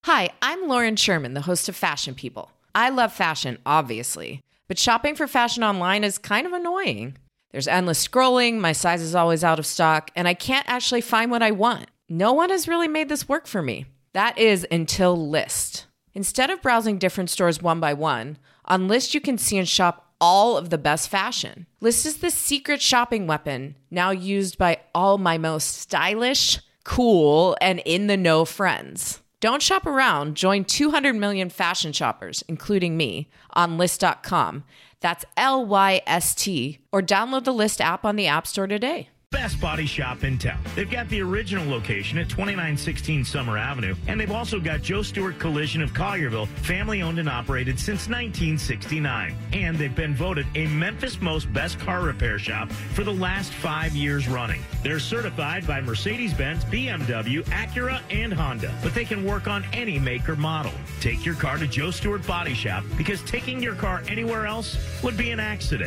Hi, I'm Lauren Sherman, the host of Fashion People. I love fashion, obviously, but shopping for fashion online is kind of annoying. There's endless scrolling, my size is always out of stock, and I can't actually find what I want. No one has really made this work for me. That is until Lyst. Instead of browsing different stores one by one, on Lyst you can see and shop all of the best fashion. Lyst is the secret shopping weapon, now used by all my most stylish, cool, and in-the-know friends. Don't shop around. Join 200 million fashion shoppers, including me, on Lyst.com. That's Lyst, or download the Lyst app on the App Store today. Best body shop in town. They've got the original location at 2916 Summer Avenue, and they've also got Joe Stewart Collision of Collierville, family owned and operated since 1969. And they've been voted a Memphis Most Best Car Repair Shop for the last 5 years running. They're certified by Mercedes-Benz, BMW, Acura, and Honda, but they can work on any make or model. Take your car to Joe Stewart Body Shop, because taking your car anywhere else would be an accident.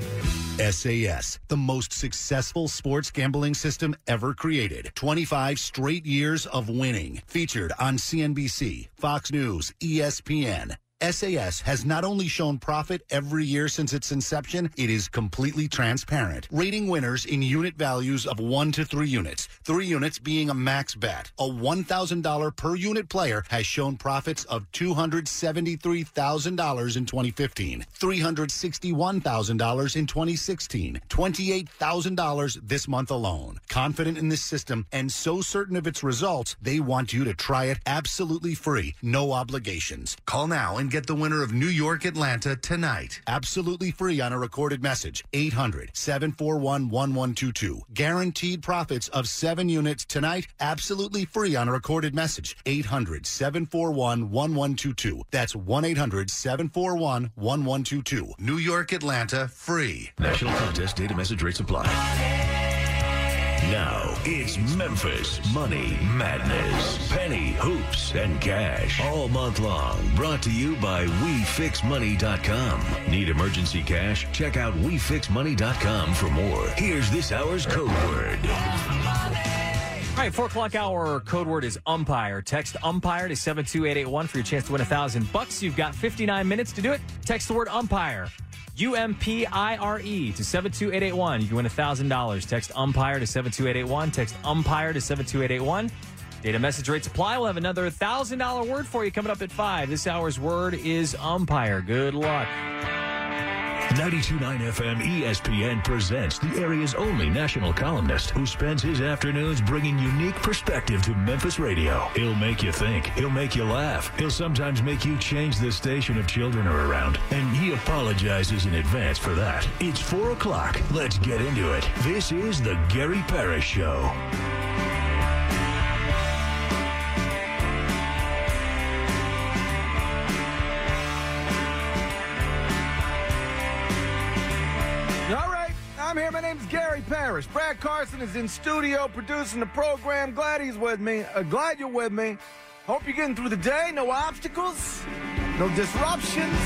SAS, the most successful sports gambling system ever created. 25 straight years of winning. Featured on CNBC, Fox News, ESPN. SAS has not only shown profit every year since its inception, it is completely transparent, rating winners in unit values of 1 to 3 units, 3 units being a max bet. A $1,000 per unit player has shown profits of $273,000 in 2015, $361,000 in 2016, $28,000 this month alone. Confident in this system and so certain of its results, they want you to try it absolutely free, no obligations. Call now and get the winner of New York, Atlanta tonight. Absolutely free on a recorded message. 800-741-1122. Guaranteed profits of 7 units tonight. Absolutely free on a recorded message. 800-741-1122. That's 1-800-741-1122. New York, Atlanta, free. National contest data message rate supply. Now, it's Memphis Money Madness. Penny, hoops, and cash. All month long. Brought to you by WeFixMoney.com. Need emergency cash? Check out WeFixMoney.com for more. Here's this hour's code word. All right, 4 o'clock hour code word is umpire. Text umpire to 72881 for your chance to win $1,000. You've got 59 minutes to do it. Text the word umpire. UMPIRE to 72881. You can win $1,000. Text umpire to 72881. Text umpire to 72881. Data message rates apply. We'll have another $1,000 word for you coming up at 5. This hour's word is umpire. Good luck. 92.9 FM ESPN presents the area's only national columnist who spends his afternoons bringing unique perspective to Memphis radio. He'll make you think. He'll make you laugh. He'll sometimes make you change the station if children are around. And he apologizes in advance for that. It's 4 o'clock. Let's get into it. This is the Gary Parrish Show. I'm here. My name's Gary Parrish. Brad Carson is in studio producing the program. Glad he's with me. Glad you're with me. Hope you're getting through the day. No obstacles. No disruptions.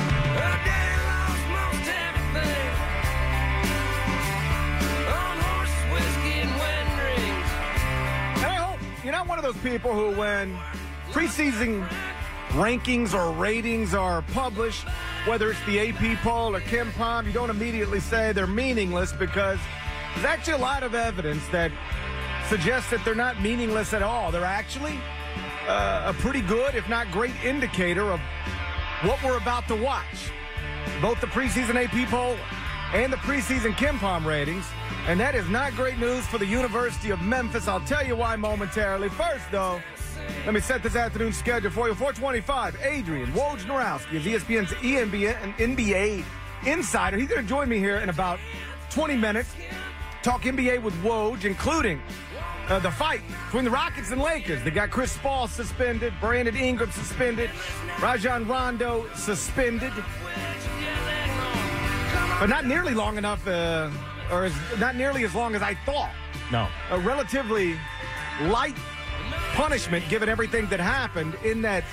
And I hope you're not one of those people who, when preseason rankings or ratings are published, whether it's the AP poll or KenPom, you don't immediately say they're meaningless, because there's actually a lot of evidence that suggests that they're not meaningless at all. They're actually a pretty good, if not great, indicator of what we're about to watch. Both the preseason AP poll and the preseason KenPom ratings. And that is not great news for the University of Memphis. I'll tell you why momentarily. First, though, let me set this afternoon's schedule for you. 425, Adrian Wojnarowski is ESPN's NBA insider. He's going to join me here in about 20 minutes. Talk NBA with Woj, including the fight between the Rockets and Lakers. They got Chris Paul suspended, Brandon Ingram suspended, Rajon Rondo suspended. But not nearly long enough, not nearly as long as I thought. No. A relatively light punishment given everything that happened in that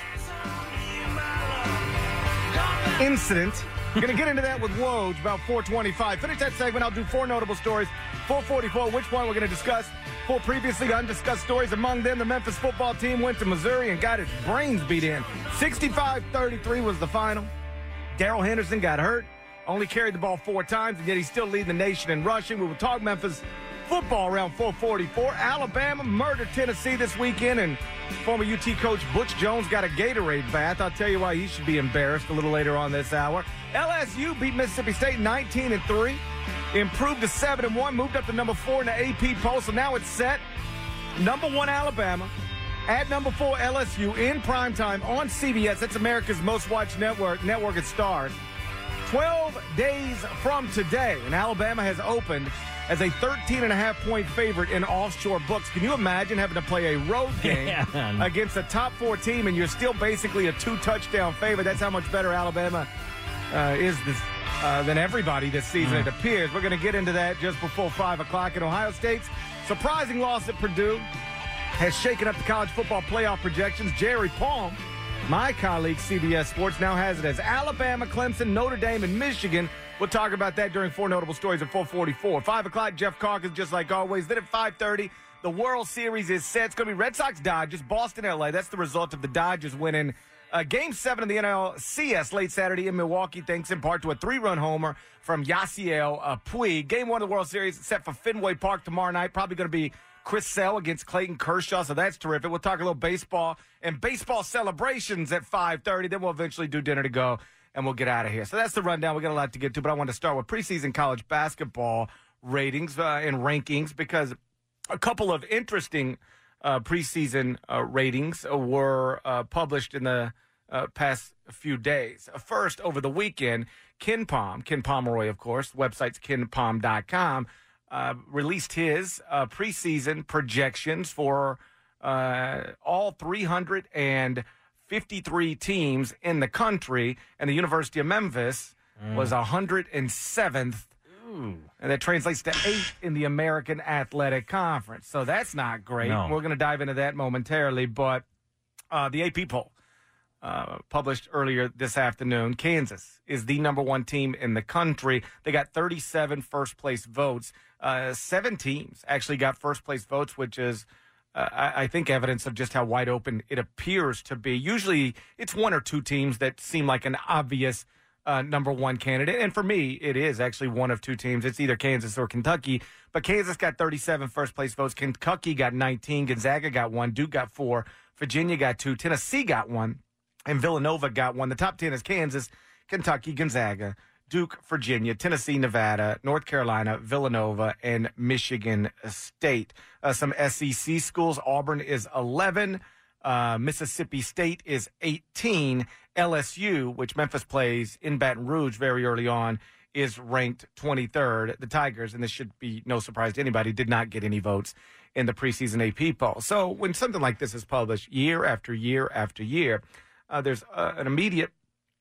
incident. We're going to get into that with Woj about 425. Finish that segment. I'll do 4 notable stories. 444, which one we're going to discuss. 4 previously undiscussed stories. Among them, the Memphis football team went to Missouri and got its brains beat in. 65-33 was the final. Darrell Henderson got hurt, only carried the ball 4 times, and yet he's still leading the nation in rushing. We will talk Memphis football around 4:44. Alabama murdered Tennessee this weekend, and former UT coach Butch Jones got a Gatorade bath. I'll tell you why he should be embarrassed a little later on this hour. LSU beat Mississippi State 19-3, improved to 7-1, moved up to number 4 in the AP poll, so now it's set. Number 1 Alabama at number 4 LSU in primetime on CBS. That's America's most watched network at Stars. 12 days from today, and Alabama has opened as a 13.5-point favorite in offshore books. Can you imagine having to play a road game against a top 4 team, and you're still basically a 2-touchdown favorite? That's how much better Alabama is than everybody this season, it appears. We're going to get into that just before 5 o'clock. In Ohio State's surprising loss at Purdue has shaken up the college football playoff projections. Jerry Palm, my colleague, CBS Sports, now has it as Alabama, Clemson, Notre Dame, and Michigan. We'll talk about that during 4 notable stories at 4:44. 5 o'clock, Jeff Calkins, just like always. Then at 5:30, the World Series is set. It's going to be Red Sox Dodgers, Boston, LA. That's the result of the Dodgers winning Game 7 of the NLCS late Saturday in Milwaukee, thanks in part to a 3-run homer from Yasiel Puig. Game 1 of the World Series is set for Fenway Park tomorrow night. Probably going to be Chris Sale against Clayton Kershaw, so that's terrific. We'll talk a little baseball and baseball celebrations at 5:30. Then we'll eventually do dinner to go, and we'll get out of here. So that's the rundown. We got a lot to get to, but I want to start with preseason college basketball ratings and rankings, because a couple of interesting preseason ratings were published in the past few days. First, over the weekend, Ken Pomeroy, of course, website's kenpom.com, released his preseason projections for all 353 teams in the country, and the University of Memphis was 107th. And that translates to 8th in the American Athletic Conference. So that's not great. No. We're going to dive into that momentarily. But the AP poll published earlier this afternoon, Kansas is the number 1 team in the country. They got 37 first-place votes. 7 teams actually got first-place votes, which is, I think, evidence of just how wide open it appears to be. Usually it's 1 or 2 teams that seem like an obvious number 1 candidate. And for me, it is actually 1 of 2 teams. It's either Kansas or Kentucky. But Kansas got 37 first-place votes. Kentucky got 19. Gonzaga got 1. Duke got 4. Virginia got 2. Tennessee got 1. And Villanova got 1. The top 10 is Kansas, Kentucky, Gonzaga, Duke, Virginia, Tennessee, Nevada, North Carolina, Villanova, and Michigan State. Some SEC schools, Auburn is 11. Mississippi State is 18. LSU, which Memphis plays in Baton Rouge very early on, is ranked 23rd. The Tigers, and this should be no surprise to anybody, did not get any votes in the preseason AP poll. So when something like this is published year after year after year, there's an immediate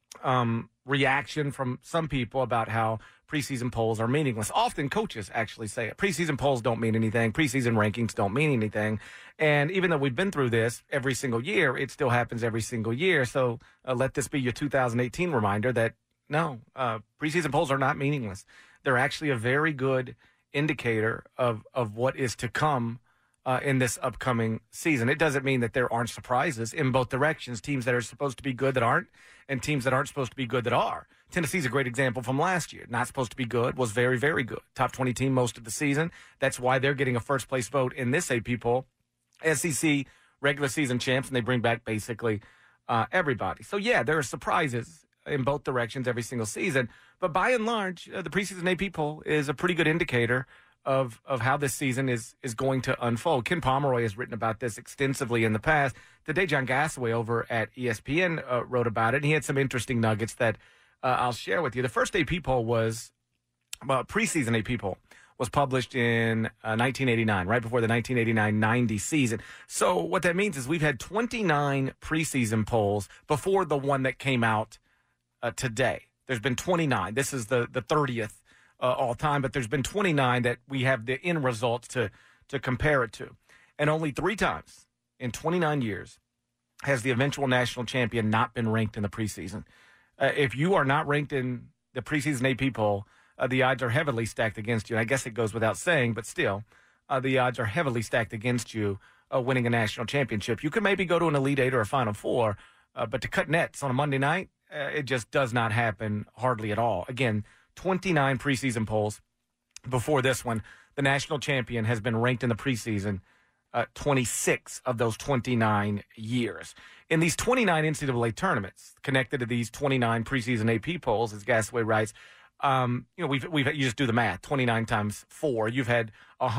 reaction from some people about how preseason polls are meaningless. Often coaches actually say it. Preseason polls don't mean anything. Preseason rankings don't mean anything. And even though we've been through this every single year, it still happens every single year. So let this be your 2018 reminder that, no, preseason polls are not meaningless. They're actually a very good indicator of what is to come in this upcoming season. It doesn't mean that there aren't surprises in both directions, teams that are supposed to be good that aren't, and teams that aren't supposed to be good that are. Tennessee's a great example from last year. Not supposed to be good, was very, very good. Top 20 team most of the season. That's why they're getting a first-place vote in this AP poll. SEC regular season champs, and they bring back basically everybody. So, yeah, there are surprises in both directions every single season. But by and large, the preseason AP poll is a pretty good indicator of how this season is going to unfold. Ken Pomeroy has written about this extensively in the past. Today, John Gassaway over at ESPN wrote about it, and he had some interesting nuggets that I'll share with you. The first AP poll was, preseason AP poll was published in 1989, right before the 1989-90 season. So what that means is we've had 29 preseason polls before the one that came out today. There's been 29. This is the 30th all time, but there's been 29 that we have the end results to compare it to. And only 3 times in 29 years has the eventual national champion not been ranked in the preseason. If you are not ranked in the preseason AP poll, the odds are heavily stacked against you. And I guess it goes without saying, but still, the odds are heavily stacked against you winning a national championship. You could maybe go to an Elite Eight or a Final Four, but to cut nets on a Monday night, it just does not happen hardly at all. Again, 29 preseason polls. Before this one, the national champion has been ranked in the preseason 26 of those 29 years. In these 29 NCAA tournaments connected to these 29 preseason AP polls, as Gasaway writes, you just do the math, 29 times 4. You've had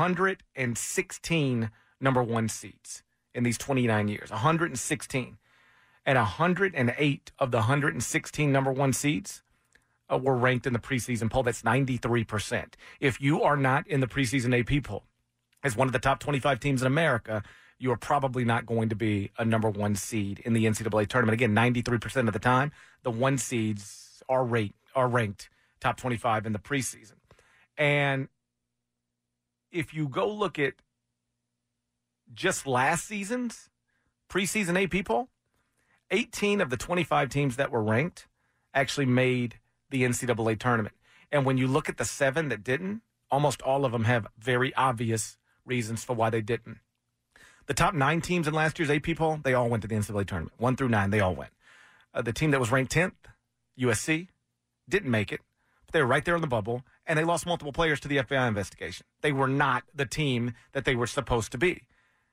116 number one seeds in these 29 years, 116. And 108 of the 116 number one seeds were ranked in the preseason poll. That's 93%. If you are not in the preseason AP poll as one of the top 25 teams in America, you are probably not going to be a number one seed in the NCAA tournament. Again, 93% of the time, the one seeds are ranked top 25 in the preseason. And if you go look at just last season's preseason AP poll, 18 of the 25 teams that were ranked actually made the NCAA tournament. And when you look at the 7 that didn't, almost all of them have very obvious reasons for why they didn't. The top 9 teams in last year's AP poll, they all went to the NCAA tournament. 1 through 9, they all went. The team that was ranked 10th, USC, didn't make it. But they were right there in the bubble, and they lost multiple players to the FBI investigation. They were not the team that they were supposed to be.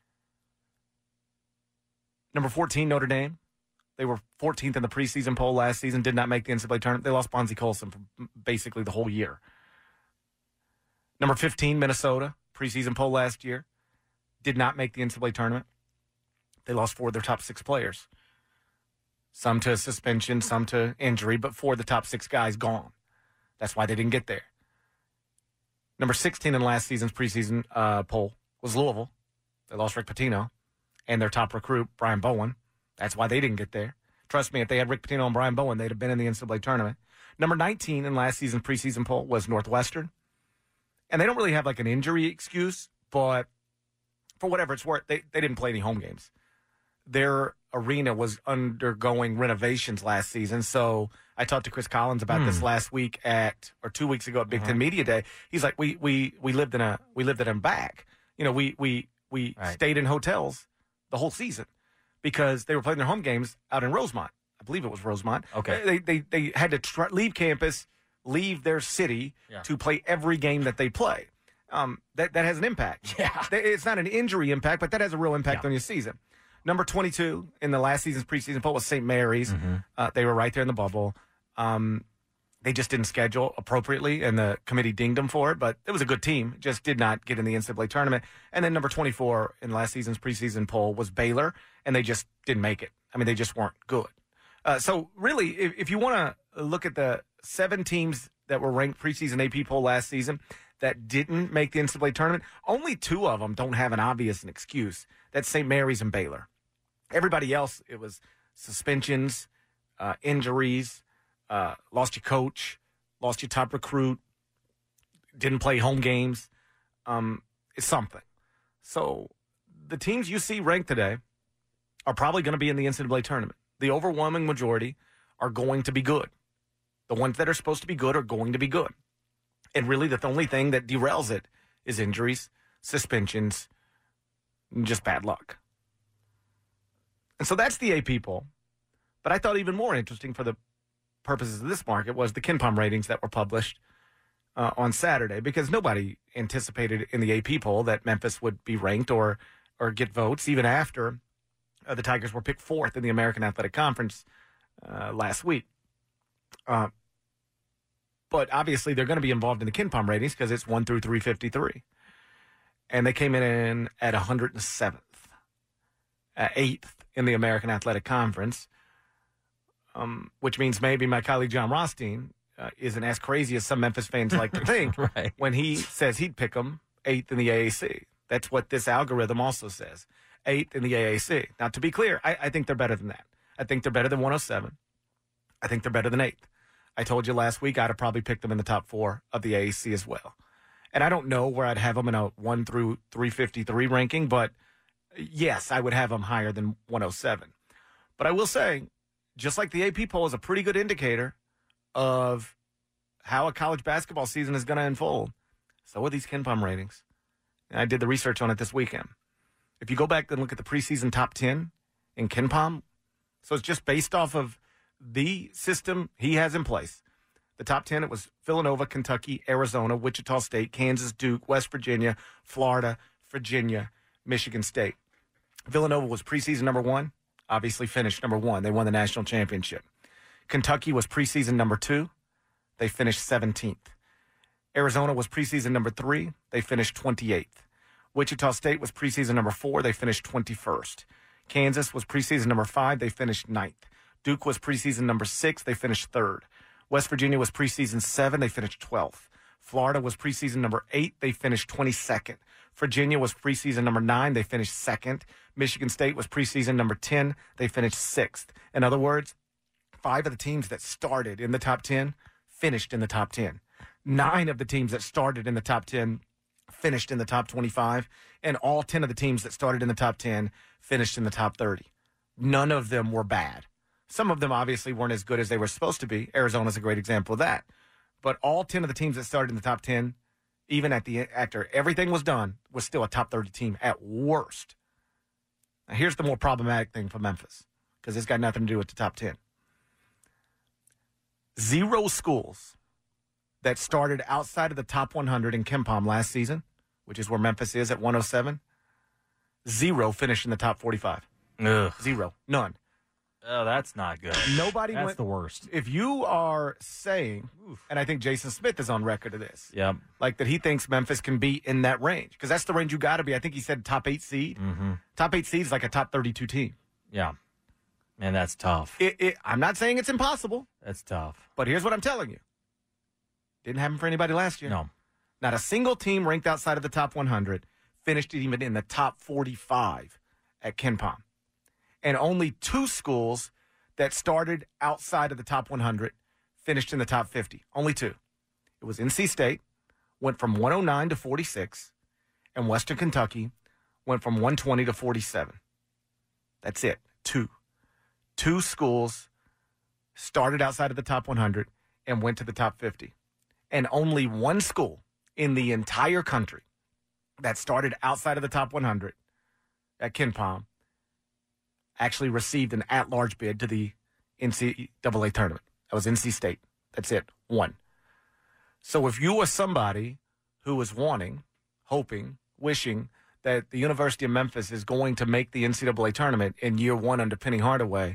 Number 14, Notre Dame. They were 14th in the preseason poll last season, did not make the NCAA tournament. They lost Bonzie Colson for basically the whole year. Number 15, Minnesota, preseason poll last year, did not make the NCAA tournament. They lost 4 of their top 6 players. Some to suspension, some to injury, but 4 of the top 6 guys gone. That's why they didn't get there. Number 16 in last season's preseason poll was Louisville. They lost Rick Pitino and their top recruit, Brian Bowen. That's why they didn't get there. Trust me, if they had Rick Pitino and Brian Bowen, they'd have been in the NCAA tournament. Number 19 in last season's preseason poll was Northwestern. And they don't really have like an injury excuse, but for whatever it's worth, they didn't play any home games. Their arena was undergoing renovations last season. So I talked to Chris Collins about this last week or 2 weeks ago at Big Ten Media Day. He's like, we lived in a back. You know, we stayed in hotels the whole season, because they were playing their home games out in Rosemont. I believe it was Rosemont. Okay. They had to leave campus, leave their city to play every game that they play. That has an impact. Yeah. It's not an injury impact, but that has a real impact on your season. Number 22 in the last season's preseason poll was St. Mary's. They were right there in the bubble. They just didn't schedule appropriately, and the committee dinged them for it, but it was a good team. Just did not get in the NCAA tournament. And then number 24 in last season's preseason poll was Baylor, and they just didn't make it. I mean, they just weren't good. So really, if you want to look at the 7 teams that were ranked preseason AP poll last season that didn't make the NCAA tournament, only 2 of them don't have an obvious excuse. That's St. Mary's and Baylor. Everybody else, it was suspensions, injuries, lost your coach, lost your top recruit, didn't play home games. It's something. So the teams you see ranked today are probably going to be in the NCAA tournament. The overwhelming majority are going to be good. The ones that are supposed to be good are going to be good. And really the only thing that derails it is injuries, suspensions, and just bad luck. And so that's the AP poll. But I thought even more interesting for the purposes of this market was the KenPom ratings that were published on Saturday, because nobody anticipated in the AP poll that Memphis would be ranked or get votes, even after the Tigers were picked 4th in the American Athletic Conference last week. But obviously they're going to be involved in the KenPom ratings because it's 1 through 353. And they came in at 107th, 8th in the American Athletic Conference, which means maybe my colleague John Rothstein isn't as crazy as some Memphis fans like to think when he says he'd pick them 8th in the AAC. That's what this algorithm also says, 8th in the AAC. Now, to be clear, I think they're better than that. I think they're better than 107. I think they're better than 8th. I told you last week I'd have probably picked them in the top 4 of the AAC as well. And I don't know where I'd have them in a 1 through 353 ranking, but yes, I would have them higher than 107. But I will say, just like the AP poll is a pretty good indicator of how a college basketball season is going to unfold, so are these KenPom ratings. And I did the research on it this weekend. If you go back and look at the preseason top 10 in KenPom, so it's just based off of the system he has in place. The top 10, it was Villanova, Kentucky, Arizona, Wichita State, Kansas, Duke, West Virginia, Florida, Virginia, Michigan State. Villanova was preseason number 1, obviously finished number 1. They won the national championship. Kentucky was preseason number 2. They finished 17th. Arizona was preseason number 3. They finished 28th. Wichita State was preseason number 4. They finished 21st. Kansas was preseason number 5. They finished 9th. Duke was preseason number 6. They finished 3rd. West Virginia was preseason 7. They finished 12th. Florida was preseason number 8. They finished 22nd. Virginia was preseason number 9. They finished 2nd. Michigan State was preseason number 10. They finished 6th. In other words, 5 of the teams that started in the top 10 finished in the top 10. 9 of the teams that started in the top 10 finished in the top 25. And all 10 of the teams that started in the top 10 finished in the top 30. None of them were bad. Some of them obviously weren't as good as they were supposed to be. Arizona's a great example of that. But all 10 of the teams that started in the top 10, even after everything was done, was still a top 30 team at worst. Now, here's the more problematic thing for Memphis, because it's got nothing to do with the top 10. 0 schools that started outside of the top 100 in KenPom last season, which is where Memphis is at 107, 0 finished in the top 45. Ugh. 0. None. Oh, that's not good. Nobody That's went. the worst. If you are saying, and I think Jason Smith is on record of this, Yep. like that he thinks Memphis can be in that range, because that's the range you got to be. I think he said top 8 seed. Mm-hmm. Top 8 seed is like a top 32 team. Yeah. Man, that's tough. I'm not saying it's impossible, That's tough. but here's what I'm telling you. Didn't happen for anybody last year. No. Not a single team ranked outside of the top 100 finished even in the top 45 at KenPom. And only 2 schools that started outside of the top 100 finished in the top 50. Only 2. It was NC State, went from 109 to 46, and Western Kentucky went from 120 to 47. That's it. 2. 2 schools started outside of the top 100 and went to the top 50. And only 1 school in the entire country that started outside of the top 100 at KenPom actually received an at-large bid to the NCAA tournament. That was NC State. That's it. 1. So if you were somebody who was wanting, hoping, wishing that the University of Memphis is going to make the NCAA tournament in year 1 under Penny Hardaway,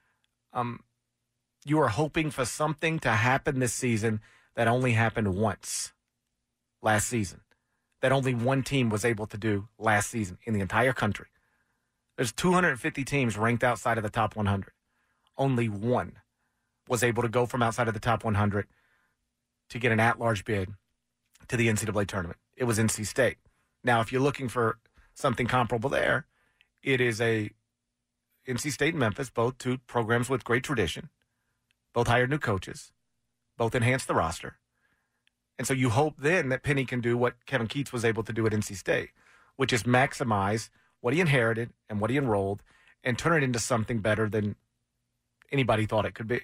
you are hoping for something to happen this season that only happened once last season, that only 1 team was able to do last season in the entire country. There's 250 teams ranked outside of the top 100. Only 1 was able to go from outside of the top 100 to get an at-large bid to the NCAA tournament. It was NC State. Now, if you're looking for something comparable there, it is a NC State and Memphis, both 2 programs with great tradition, both hired new coaches, both enhanced the roster. And so you hope then that Penny can do what Kevin Keatts was able to do at NC State, which is maximize what he inherited and what he enrolled and turn it into something better than anybody thought it could be.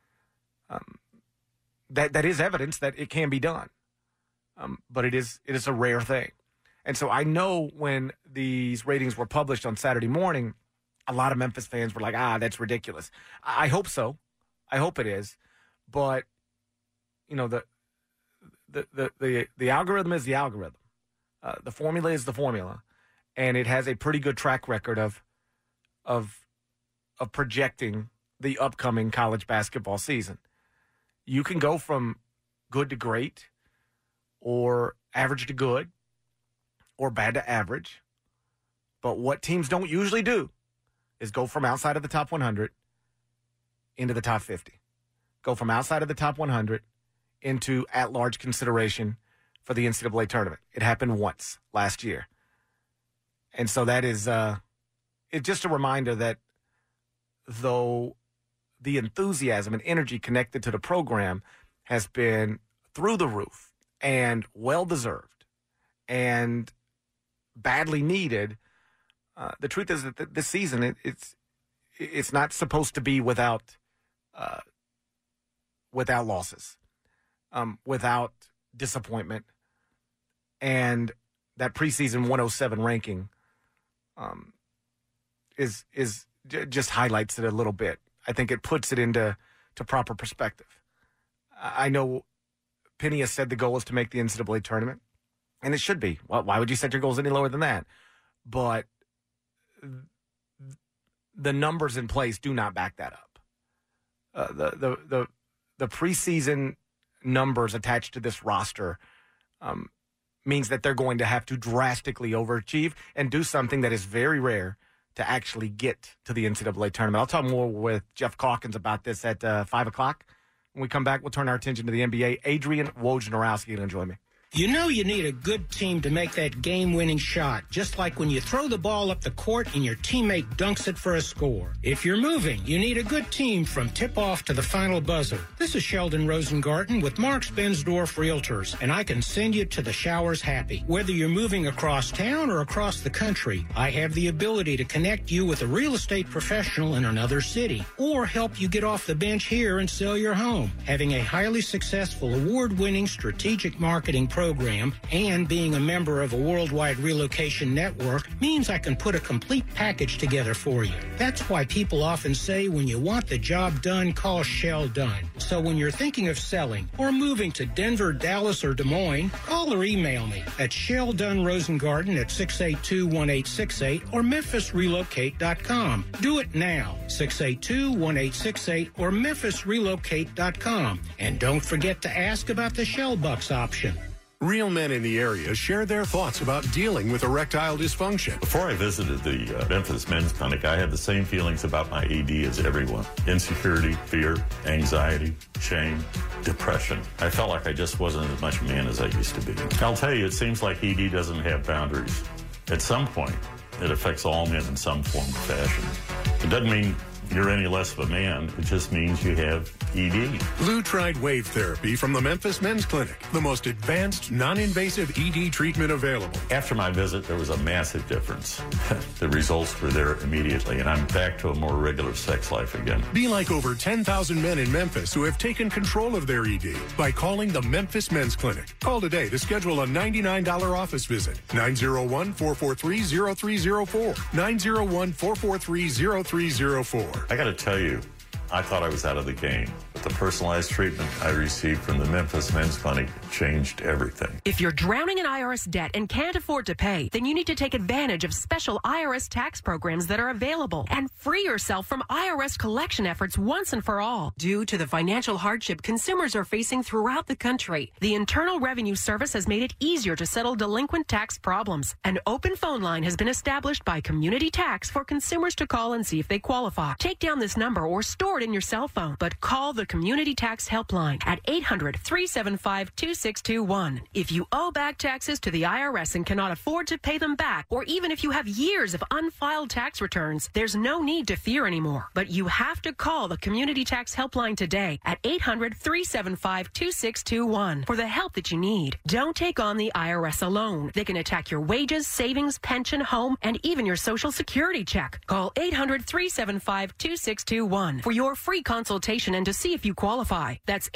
That is evidence that it can be done. But it is a rare thing. And so I know when these ratings were published on Saturday morning, a lot of Memphis fans were like, that's ridiculous. I hope so. I hope it is. But, you know, the algorithm is the algorithm. The formula is the formula. And it has a pretty good track record of projecting the upcoming college basketball season. You can go from good to great, or average to good, or bad to average. But what teams don't usually do is go from outside of the top 100 into the top 50. Go from outside of the top 100 into at-large consideration for the NCAA tournament. It happened once last year. And so that is it's just a reminder that though the enthusiasm and energy connected to the program has been through the roof and well-deserved and badly needed, the truth is that this season it's not supposed to be without losses, without disappointment, and that preseason 107 ranking just highlights it a little bit. I think it puts it into proper perspective. I know Penny has said the goal is to make the NCAA tournament, and it should be. Well, why would you set your goals any lower than that? But the numbers in place do not back that up. The preseason numbers attached to this roster means that they're going to have to drastically overachieve and do something that is very rare to actually get to the NCAA tournament. I'll talk more with Jeff Calkins about this at 5 o'clock. When we come back, we'll turn our attention to the NBA. Adrian Wojnarowski will join me. You know you need a good team to make that game-winning shot, just like when you throw the ball up the court and your teammate dunks it for a score. If you're moving, you need a good team from tip-off to the final buzzer. This is Sheldon Rosengarten with Marks Bensdorf Realtors, and I can send you to the showers happy. Whether you're moving across town or across the country, I have the ability to connect you with a real estate professional in another city, or help you get off the bench here and sell your home. Having a highly successful, award-winning strategic marketing program and being a member of a worldwide relocation network means I can put a complete package together for you. That's why people often say when you want the job done, call Shell Done. So when you're thinking of selling or moving to Denver, Dallas, or Des Moines, call or email me at ShellDoneRosengarten at 682-1868 or MemphisRelocate.com. Do it now, 682-1868 or MemphisRelocate.com. And don't forget to ask about the Shell Bucks option. Real men in the area share their thoughts about dealing with erectile dysfunction. Before I visited the Memphis Men's Clinic, I had the same feelings about my ED as everyone. Insecurity, fear, anxiety, shame, depression. I felt like I just wasn't as much a man as I used to be. I'll tell you, it seems like ED doesn't have boundaries. At some point, it affects all men in some form or fashion. It doesn't mean you're any less of a man. It just means you have ED. Lou tried wave therapy from the Memphis Men's Clinic, the most advanced, non-invasive ED treatment available. After my visit, there was a massive difference. The results were there immediately, and I'm back to a more regular sex life again. Be like over 10,000 men in Memphis who have taken control of their ED by calling the Memphis Men's Clinic. Call today to schedule a $99 office visit. 901-443-0304. 901-443-0304. I got to tell you, I thought I was out of the game, but the personalized treatment I received from the Memphis Men's Clinic changed everything. If you're drowning in IRS debt and can't afford to pay, then you need to take advantage of special IRS tax programs that are available and free yourself from IRS collection efforts once and for all. Due to the financial hardship consumers are facing throughout the country, the Internal Revenue Service has made it easier to settle delinquent tax problems. An open phone line has been established by Community Tax for consumers to call and see if they qualify. Take down this number or store it in your cell phone, but call the Community Tax Helpline at 800-375-2621. If you owe back taxes to the IRS and cannot afford to pay them back, or even if you have years of unfiled tax returns, there's no need to fear anymore. But you have to call the Community Tax Helpline today at 800-375-2621 for the help that you need. Don't take on the IRS alone. They can attack your wages, savings, pension, home, and even your Social Security check. Call 800-375-2621 for your free consultation and to see if you qualify. That's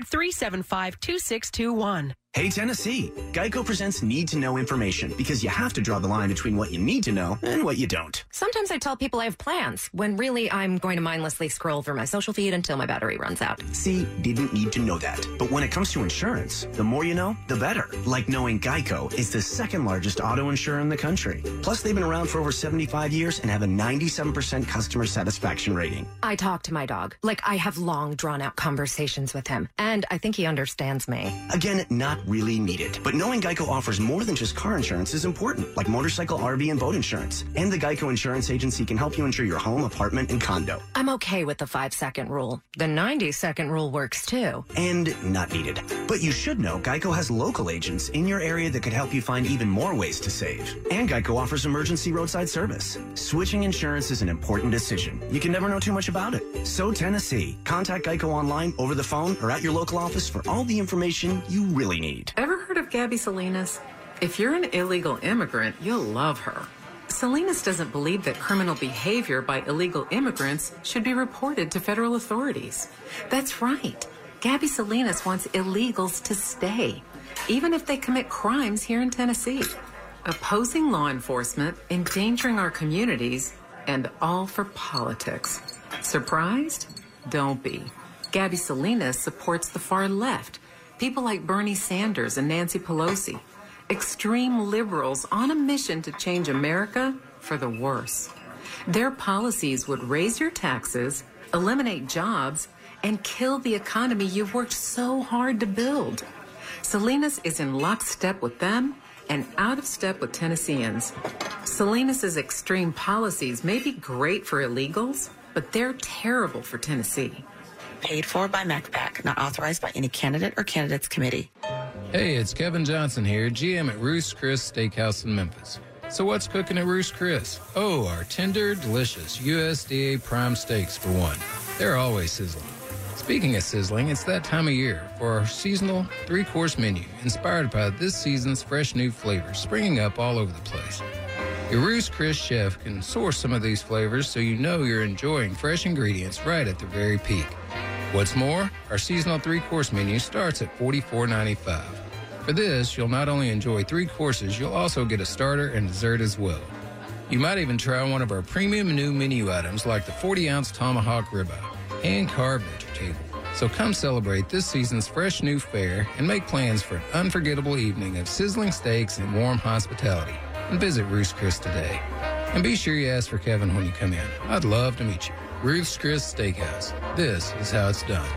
800-375-2621. Hey, Tennessee, Geico presents Need to Know information because you have to draw the line between what you need to know and what you don't. Sometimes I tell people I have plans when really I'm going to mindlessly scroll through my social feed until my battery runs out. See, didn't need to know that. But when it comes to insurance, the more you know, the better. Like knowing Geico is the second largest auto insurer in the country. Plus, they've been around for over 75 years and have a 97% customer satisfaction rating. I talk to my dog. Like, I have long, drawn-out conversations with him. And I think he understands me. Again, not really needed. But knowing Geico offers more than just car insurance is important, like motorcycle, RV, and boat insurance. And the Geico Insurance Agency can help you insure your home, apartment, and condo. I'm okay with the 5-second rule. The 90-second rule works too. And not needed. But you should know Geico has local agents in your area that could help you find even more ways to save. And Geico offers emergency roadside service. Switching insurance is an important decision. You can never know too much about it. So Tennessee, contact Geico online, over the phone, or at your local office for all the information you really need. Ever heard of Gabby Salinas? If you're an illegal immigrant, you'll love her. Salinas doesn't believe that criminal behavior by illegal immigrants should be reported to federal authorities. That's right. Gabby Salinas wants illegals to stay, even if they commit crimes here in Tennessee. opposing law enforcement, endangering our communities, and all for politics. Surprised? Don't be. Gabby Salinas supports the far left, people like Bernie Sanders and Nancy Pelosi, extreme liberals on a mission to change America for the worse. Their policies would raise your taxes, eliminate jobs, and kill the economy you've worked so hard to build. Salinas is in lockstep with them and out of step with Tennesseans. Salinas' extreme policies may be great for illegals, but they're terrible for Tennessee. Paid for by MacPac, not authorized by any candidate or candidates committee. Hey, it's Kevin Johnson here, GM at Ruth's Chris Steakhouse in Memphis. So what's cooking at Ruth's Chris? Oh, our tender, delicious USDA prime steaks for one. They're always sizzling. Speaking of sizzling, it's that time of year for our seasonal 3-course menu, inspired by this season's fresh new flavors springing up all over the place. Your Ruth's Chris chef can source some of these flavors so you know you're enjoying fresh ingredients right at the very peak. What's more, our seasonal 3-course menu starts at $44.95. For this, you'll not only enjoy 3 courses, you'll also get a starter and dessert as well. You might even try one of our premium new menu items like the 40-ounce tomahawk ribeye, hand-carved at your table. So come celebrate this season's fresh new fare and make plans for an unforgettable evening of sizzling steaks and warm hospitality. And visit Ruth's Chris today. And be sure you ask for Kevin when you come in. I'd love to meet you. Ruth's Chris Steakhouse. This is how it's done.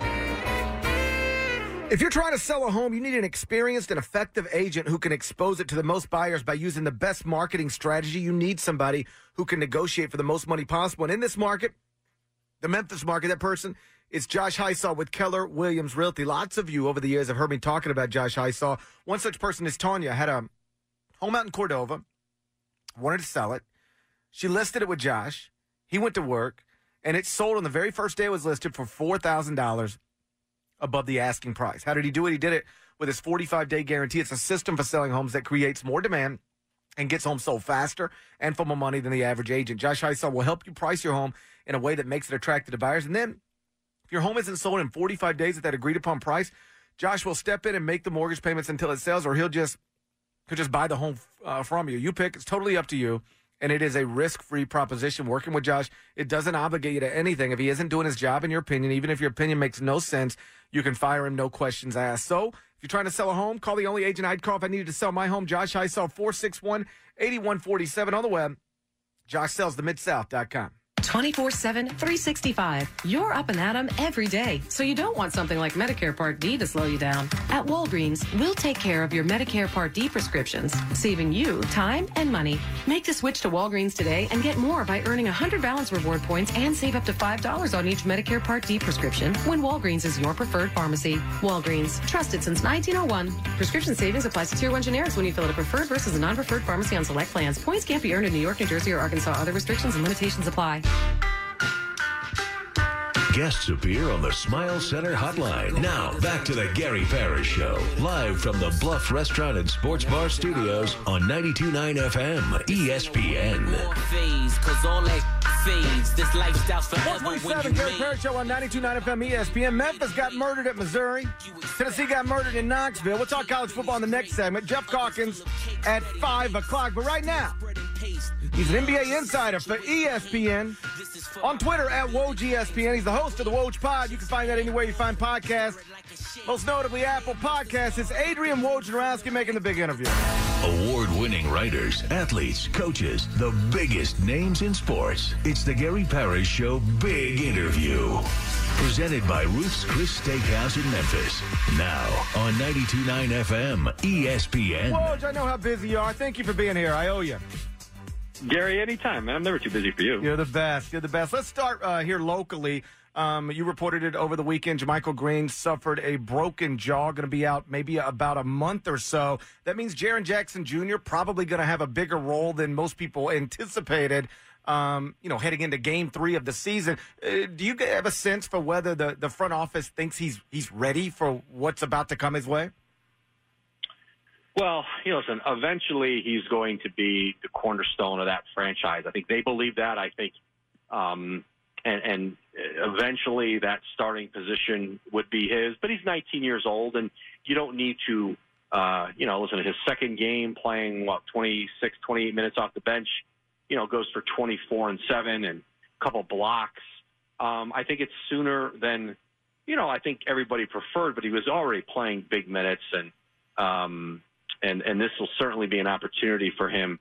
If you're trying to sell a home, you need an experienced and effective agent who can expose it to the most buyers by using the best marketing strategy. You need somebody who can negotiate for the most money possible. And in this market, the Memphis market, that person is Josh Hysaw with Keller Williams Realty. Lots of you over the years have heard me talking about Josh Hysaw. One such person is Tanya, had a home out in Cordova, wanted to sell it. She listed it with Josh. He went to work, and it sold on the very first day it was listed for $4,000 above the asking price. How did he do it? He did it with his 45-day guarantee. It's a system for selling homes that creates more demand and gets homes sold faster and for more money than the average agent. Josh Hysaw will help you price your home in a way that makes it attractive to buyers. And then if your home isn't sold in 45 days at that agreed-upon price, Josh will step in and make the mortgage payments until it sells, or he'll just buy the home from you. You pick. It's totally up to you. And it is a risk-free proposition. Working with Josh, it doesn't obligate you to anything. If he isn't doing his job, in your opinion, even if your opinion makes no sense, you can fire him, no questions asked. So if you're trying to sell a home, call the only agent I'd call if I needed to sell my home. Josh Hysaw, 461-8147 on the web. JoshSellsTheMidSouth.com. 24/7, 365. You're up and at 'em every day, so you don't want something like Medicare Part D to slow you down. At Walgreens, we'll take care of your Medicare Part D prescriptions, saving you time and money. Make the switch to Walgreens today and get more by earning 100 balance reward points and save up to $5 on each Medicare Part D prescription when Walgreens is your preferred pharmacy. Walgreens, trusted since 1901. Prescription savings applies to Tier 1 generics when you fill at a preferred versus a non-preferred pharmacy on select plans. Points can't be earned in New York, New Jersey, or Arkansas. Other restrictions and limitations apply. Guests appear on the Smile Center hotline. Now, back to the Gary Parrish Show, live from the Bluff Restaurant and Sports Bar Studios on 92.9 FM ESPN. 127, Gary Parrish Show on 92.9 FM ESPN. Memphis got murdered at Missouri. Tennessee got murdered in Knoxville. We'll talk college football in the next segment. Jeff Calkins at 5 o'clock. But right now, he's an NBA insider for ESPN. On Twitter at WojESPN. He's the host of the Woj Pod. You can find that anywhere you find podcasts. Most notably Apple Podcasts. It's Adrian Wojnarowski making the big interview. Award-winning writers, athletes, coaches, the biggest names in sports. It's the Gary Parrish Show Big Interview. Presented by Ruth's Chris Steakhouse in Memphis. Now on 92.9 FM ESPN. Woj, I know how busy you are. Thank you for being here. I owe you. Gary, anytime, man. I'm never too busy for you. You're the best. You're the best. Let's start here locally. You reported it over the weekend. JaMychal Green suffered a broken jaw, going to be out maybe about a month or so. That means Jaren Jackson Jr. probably going to have a bigger role than most people anticipated, heading into Game 3 of the season. Do you have a sense for whether the front office thinks he's ready for what's about to come his way? Well, listen, eventually he's going to be the cornerstone of that franchise. I think they believe that. I think, and eventually that starting position would be his. But he's 19 years old, and you don't need to listen to his second game playing, 26, 28 minutes off the bench, goes for 24 and 7 and a couple blocks. I think it's sooner than, I think everybody preferred, but he was already playing big minutes, and this will certainly be an opportunity for him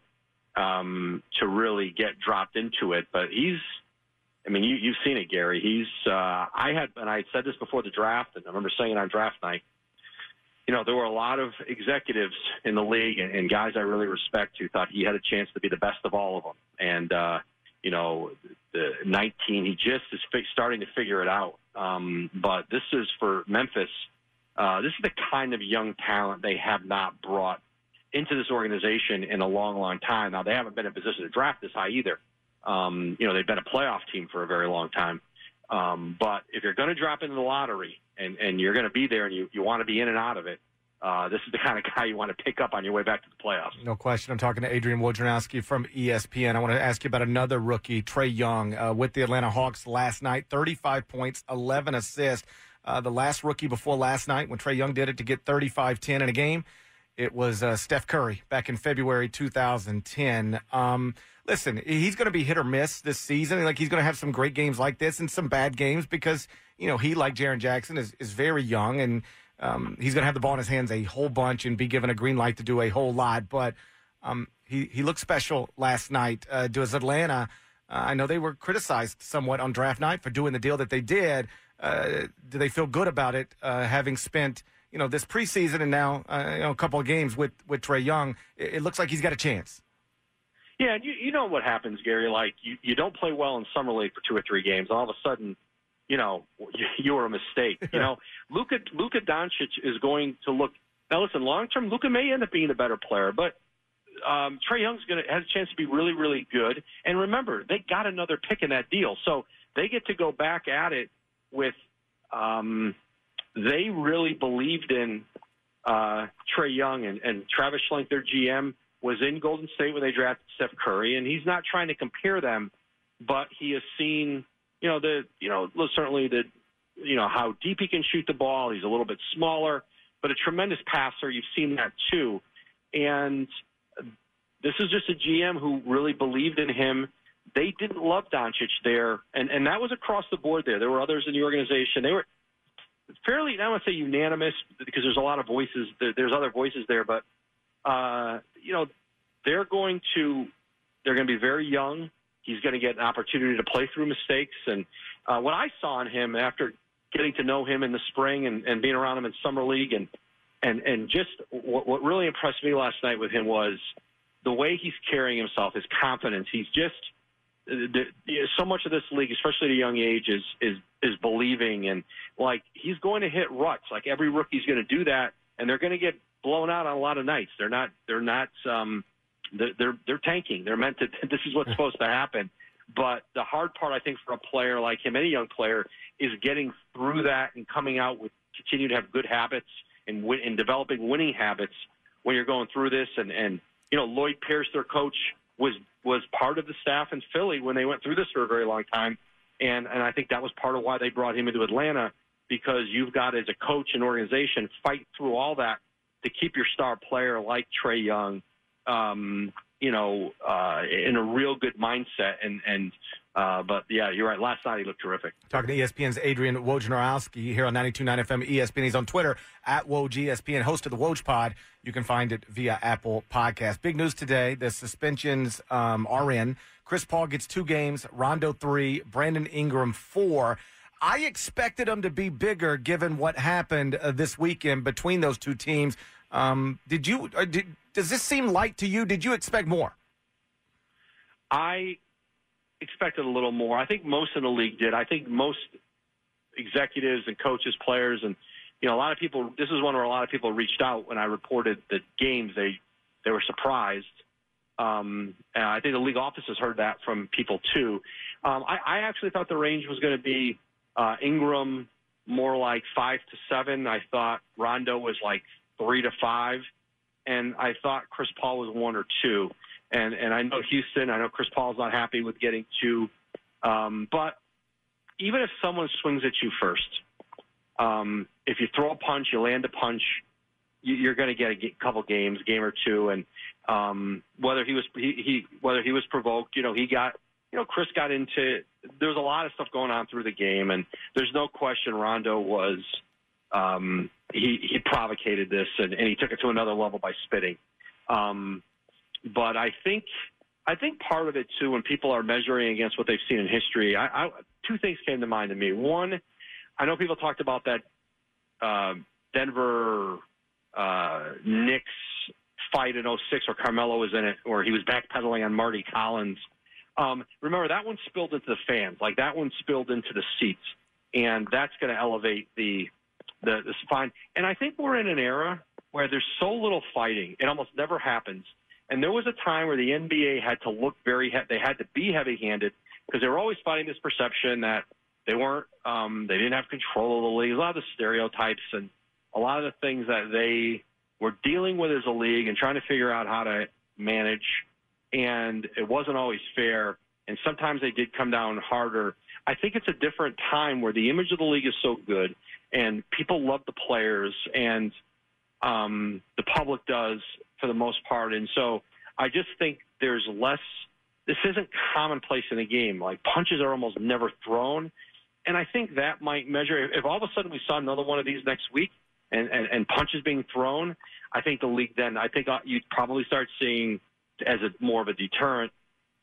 to really get dropped into it. But you've seen it, Gary. I had said this before the draft, and I remember saying it on draft night. There were a lot of executives in the league and guys I really respect who thought he had a chance to be the best of all of them. And, the 19, he just is starting to figure it out. But this is for Memphis. This is the kind of young talent they have not brought into this organization in a long, long time. Now, they haven't been in a position to draft this high either. They've been a playoff team for a very long time. But if you're going to drop into the lottery and you're going to be there and you want to be in and out of it, this is the kind of guy you want to pick up on your way back to the playoffs. No question. I'm talking to Adrian Wojnarowski from ESPN. I want to ask you about another rookie, Trae Young, with the Atlanta Hawks last night. 35 points, 11 assists. The last rookie before last night, when Trae Young did it to get 35, 10 in a game, it was Steph Curry back in February 2010. Listen, he's going to be hit or miss this season. Like, he's going to have some great games like this and some bad games because, he, like Jaren Jackson, is very young, and he's going to have the ball in his hands a whole bunch and be given a green light to do a whole lot. But he looked special last night. Does Atlanta, I know they were criticized somewhat on draft night for doing the deal that they did. Do they feel good about it, having spent this preseason and now a couple of games with Trae Young? It looks like he's got a chance. Yeah, you know what happens, Gary. Like, you don't play well in Summer League for 2 or 3 games, and all of a sudden, you were a mistake. Luka Doncic is going to look. Now, listen, long term, Luka may end up being a better player, but Trae Young's has a chance to be really, really good. And remember, they got another pick in that deal, so they get to go back at it with. They really believed in Trae Young, and Travis Schlenk, their GM, was in Golden State when they drafted Steph Curry, and he's not trying to compare them, but he has seen, certainly how deep he can shoot the ball. He's a little bit smaller, but a tremendous passer. You've seen that too, and this is just a GM who really believed in him. They didn't love Doncic there, and that was across the board there. There were others in the organization. They were fairly, I don't want to say unanimous, because there's a lot of voices. There's other voices there, but they're going to be very young. He's going to get an opportunity to play through mistakes. And what I saw in him after getting to know him in the spring and being around him in Summer League and just what really impressed me last night with him was the way he's carrying himself, his confidence. He's just so much of this league, especially at a young age, is believing, and like he's going to hit ruts. Like every rookie's going to do that, and they're going to get blown out on a lot of nights. They're tanking. They're meant to. This is what's supposed to happen. But the hard part, I think, for a player like him, any young player, is getting through that and coming out with continue to have good habits and developing winning habits when you're going through this. And Lloyd Pierce, their coach, was part of the staff in Philly when they went through this for a very long time. And I think that was part of why they brought him into Atlanta, because you've got, as a coach and organization, fight through all that to keep your star player like Trae Young, in a real good mindset. But yeah, you're right. Last night he looked terrific. Talking to ESPN's Adrian Wojnarowski here on 92.9 FM ESPN. He's on Twitter at WojESPN, host of the Woj Pod. You can find it via Apple Podcast. Big news today: the suspensions are in. Chris Paul gets 2 games, Rondo 3, Brandon Ingram 4. I expected them to be bigger given what happened this weekend between those two teams. Does this seem light to you? Did you expect more? I expected a little more. I think most in the league did. I think most executives and coaches, players, and a lot of people. This is one where a lot of people reached out when I reported the games. They were surprised. And I think the league offices heard that from people too. I actually thought the range was going to be Ingram more like 5 to 7. I thought Rondo was like 3 to 5, and I thought Chris Paul was 1 or 2. And I know Houston. I know Chris Paul's not happy with getting 2. But even if someone swings at you first, if you throw a punch, you land a punch. you're going to get a couple games, game or two, and whether he was provoked, he got, Chris got into. There's a lot of stuff going on through the game, and there's no question Rondo was he provocated this, and he took it to another level by spitting. But I think part of it too, when people are measuring against what they've seen in history, two things came to mind to me. One, I know people talked about that Denver Knicks fight in 2006 where Carmelo was in it, or he was backpedaling on Marty Collins. Remember, that one spilled into the fans. Like, that one spilled into the seats, and that's going to elevate the fine. And I think we're in an era where there's so little fighting. It almost never happens. And there was a time where the NBA had to look they had to be heavy-handed because they were always fighting this perception that they weren't, they didn't have control of the league. A lot of the stereotypes and a lot of the things that they were dealing with as a league and trying to figure out how to manage. And it wasn't always fair. And sometimes they did come down harder. I think it's a different time where the image of the league is so good and people love the players and the public does for the most part. And so I just think there's less, this isn't commonplace in the game. Like, punches are almost never thrown. And I think that might measure, if all of a sudden we saw another one of these next week and punches being thrown, I think the league then, I think you'd probably start seeing as more of a deterrent,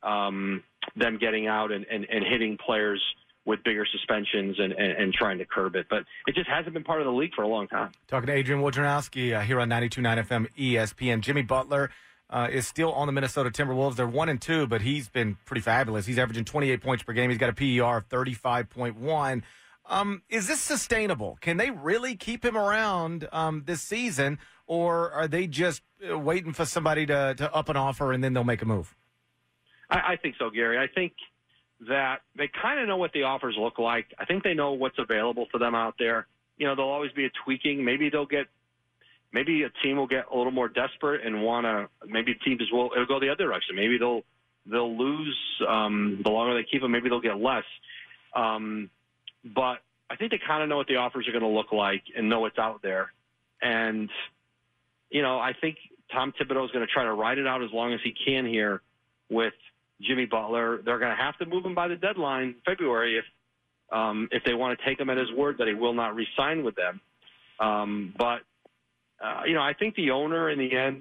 them getting out and hitting players with bigger suspensions and trying to curb it. But it just hasn't been part of the league for a long time. Talking to Adrian Wojnarowski here on 92.9 FM ESPN. Jimmy Butler is still on the Minnesota Timberwolves. They're 1-2, but he's been pretty fabulous. He's averaging 28 points per game. He's got a PER of 35.1. Is this sustainable? Can they really keep him around this season, or are they just waiting for somebody to up an offer and then they'll make a move? I think so, Gary. I think that they kind of know what the offers look like. I think they know what's available to them out there. There'll always be a tweaking. Maybe a team will get a little more desperate and maybe teams it'll go the other direction. Maybe they'll lose the longer they keep them. Maybe they'll get less. But I think they kind of know what the offers are going to look like and know what's out there. And, I think Tom Thibodeau is going to try to ride it out as long as he can here with Jimmy Butler. They're going to have to move him by the deadline, February, if they want to take him at his word that he will not re-sign with them. But I think the owner, in the end,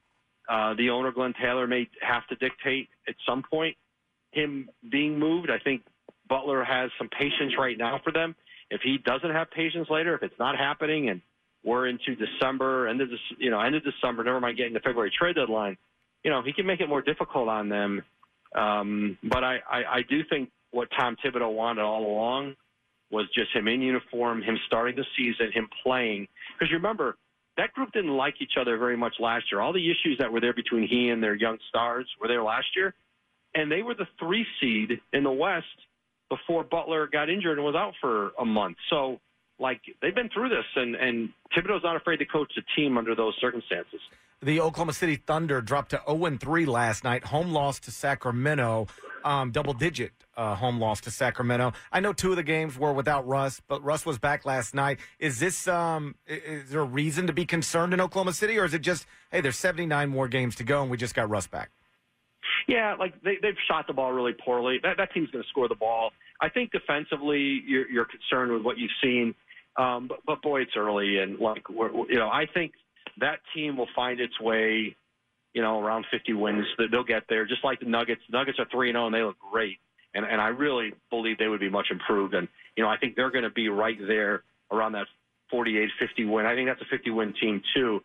Glenn Taylor, may have to dictate at some point him being moved. I think Butler has some patience right now for them. If he doesn't have patience later, if it's not happening and we're into December, end of December, never mind getting the February trade deadline, he can make it more difficult on them. But I do think what Tom Thibodeau wanted all along was just him in uniform, him starting the season, him playing. Because remember, that group didn't like each other very much last year. All the issues that were there between he and their young stars were there last year. And they were the 3 seed in the West before Butler got injured and was out for a month. So, they've been through this, and Thibodeau's not afraid to coach the team under those circumstances. The Oklahoma City Thunder dropped to 0-3 last night. Home loss to Sacramento, double-digit home loss to Sacramento. I know 2 of the games were without Russ, but Russ was back last night. Is this is there a reason to be concerned in Oklahoma City, or is it just, hey, there's 79 more games to go and we just got Russ back? Yeah, they've shot the ball really poorly. That team's going to score the ball. I think defensively you're concerned with what you've seen, but boy, it's early, and I think that team will find its way, around 50 wins. They'll get there, just like the Nuggets. The Nuggets are 3-0, and they look great. And I really believe they would be much improved. And, I think they're going to be right there around that 48-50 win. I think that's a 50-win team, too.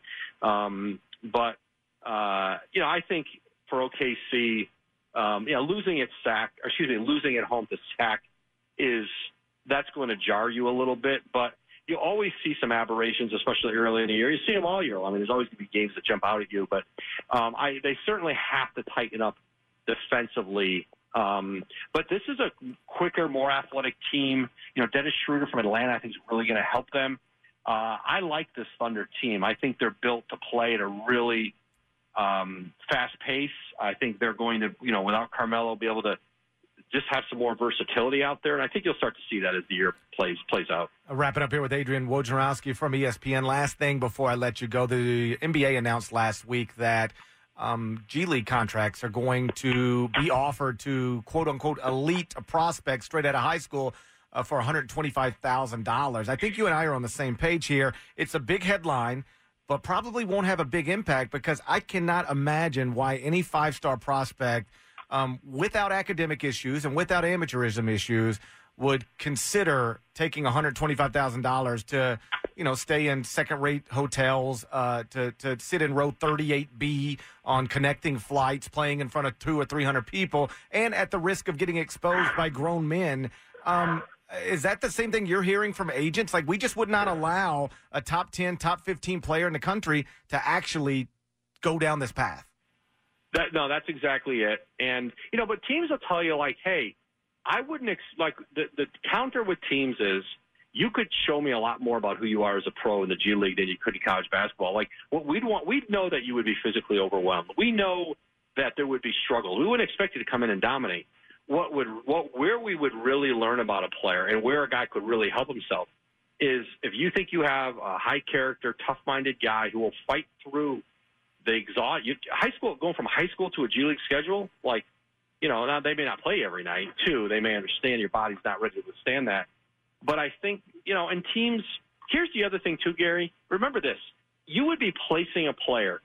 But I think for OKC, losing at home to Sac that's going to jar you a little bit. But you always see some aberrations, especially early in the year. You see them all year long. I mean, there's always going to be games that jump out at you. But they certainly have to tighten up defensively. But this is a quicker, more athletic team. Dennis Schroeder from Atlanta, I think, is really going to help them. I like this Thunder team. I think they're built to play at a really fast pace. I think they're going to, without Carmelo, be able to just have some more versatility out there. And I think you'll start to see that as the year plays out. Wrapping up here with Adrian Wojnarowski from ESPN. Last thing before I let you go, the NBA announced last week that G League contracts are going to be offered to quote-unquote elite prospects straight out of high school for $125,000. I think you and I are on the same page here. It's a big headline, but probably won't have a big impact because I cannot imagine why any five-star prospect without academic issues and without amateurism issues would consider taking $125,000 to, stay in second-rate hotels, to sit in row 38B on connecting flights, playing in front of 200 or 300 people, and at the risk of getting exposed by grown men. Is that the same thing you're hearing from agents? Like, we just would not allow a top 10, top 15 player in the country to actually go down this path. No, that's exactly it. And, but teams will tell you, like, hey, I wouldn't the counter with teams is you could show me a lot more about who you are as a pro in the G League than you could in college basketball. Like, what we'd know that you would be physically overwhelmed. We know that there would be struggles. We wouldn't expect you to come in and dominate. Where we would really learn about a player and where a guy could really help himself is if you think you have a high character, tough-minded guy who will fight through the high school, going from high school to a G League schedule, now they may not play every night, too. They may understand your body's not ready to withstand that. But I think, and teams, here's the other thing, too, Gary. Remember this. You would be placing a player.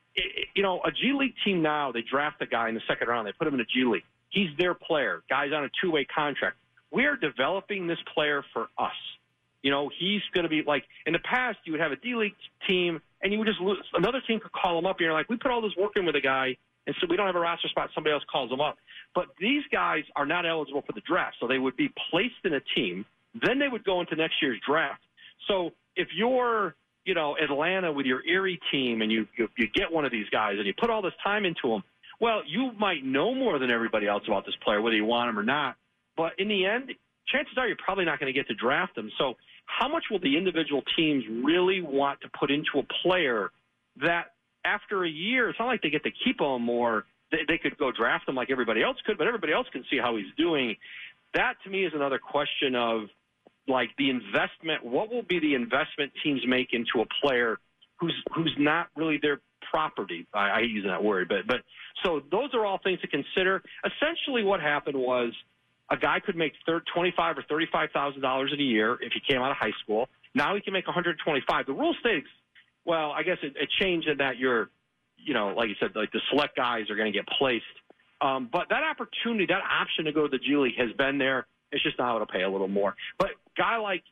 A G League team now, they draft a guy in the second round. They put him in a G League. He's their player. Guy's on a two-way contract. We are developing this player for us. He's going to be like, in the past, you would have a D-League team, and you would just lose. Another team could call him up, and you're like, we put all this work in with a guy, and so we don't have a roster spot. Somebody else calls him up. But these guys are not eligible for the draft, so they would be placed in a team. Then they would go into next year's draft. So if you're, Atlanta with your Erie team, and you get one of these guys, and you put all this time into them, well, you might know more than everybody else about this player, whether you want him or not. But in the end, chances are you're probably not going to get to draft him. So how much will the individual teams really want to put into a player that after a year, it's not like they get to keep him or they could go draft him like everybody else could, but everybody else can see how he's doing. That, to me, is another question of, like, the investment. What will be the investment teams make into a player who's not really their property? I hate using that word, but so those are all things to consider. Essentially, what happened was a guy could make $25,000 or $35,000 in a year if he came out of high school. Now he can make $125,000. The rule states, well, I guess it changed in that you're, like you said, like the select guys are going to get placed. But that opportunity, that option to go to the G League has been there. It's just now it'll pay a little more. But guy like,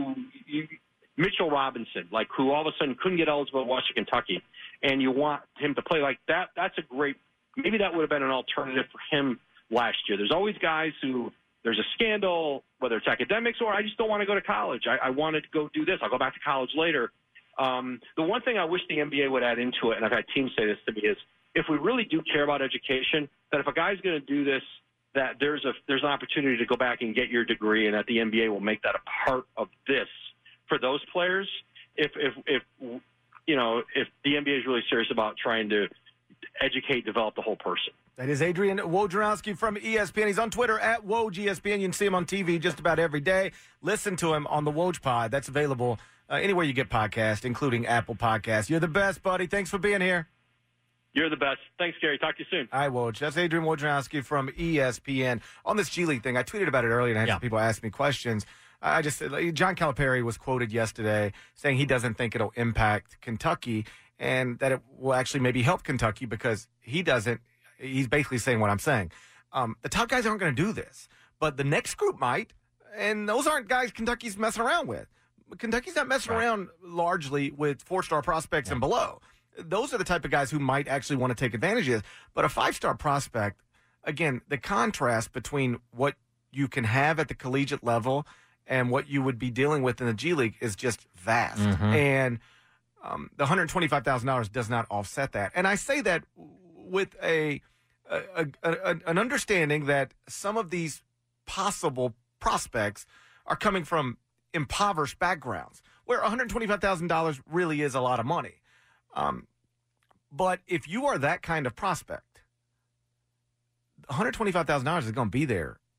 Mitchell Robinson, like, who all of a sudden couldn't get eligible at Washington, Kentucky, and you want him to play like that, that's a great – maybe that would have been an alternative for him last year. There's always guys who there's a scandal, whether it's academics or I just don't want to go to college. I wanted to go do this. I'll go back to college later. The one thing I wish the NBA would add into it, and I've had teams say this to me, is if we really do care about education, that if a guy's going to do this, that there's an opportunity to go back and get your degree, and that the NBA will make that a part of this for those players. If the NBA is really serious about trying to educate, develop the whole person. That is Adrian Wojnarowski from ESPN. He's on Twitter at WojESPN. You can see him on TV just about every day. Listen to him on the Woj Pod. That's available anywhere you get podcasts, including Apple Podcasts. You're the best, buddy. Thanks for being here. You're the best. Thanks, Gary. Talk to you soon. All right, Woj. That's Adrian Wojnarowski from ESPN. On this G League thing, I tweeted about it earlier, and I had some people ask me questions. I just said, John Calipari was quoted yesterday saying he doesn't think it'll impact Kentucky and that it will actually maybe help Kentucky because he doesn't. He's basically saying what I'm saying. The top guys aren't going to do this, but the next group might, and those aren't guys Kentucky's messing around with. Kentucky's not messing around largely with four-star prospects and below. Those are the type of guys who might actually want to take advantage of this. But a five-star prospect, again, the contrast between what you can have at the collegiate level and what you would be dealing with in the G League is just vast. Mm-hmm. And the $125,000 does not offset that. And I say that with an understanding that some of these possible prospects are coming from impoverished backgrounds where $125,000 really is a lot of money. But if you are that kind of prospect, $125,000 is going to be there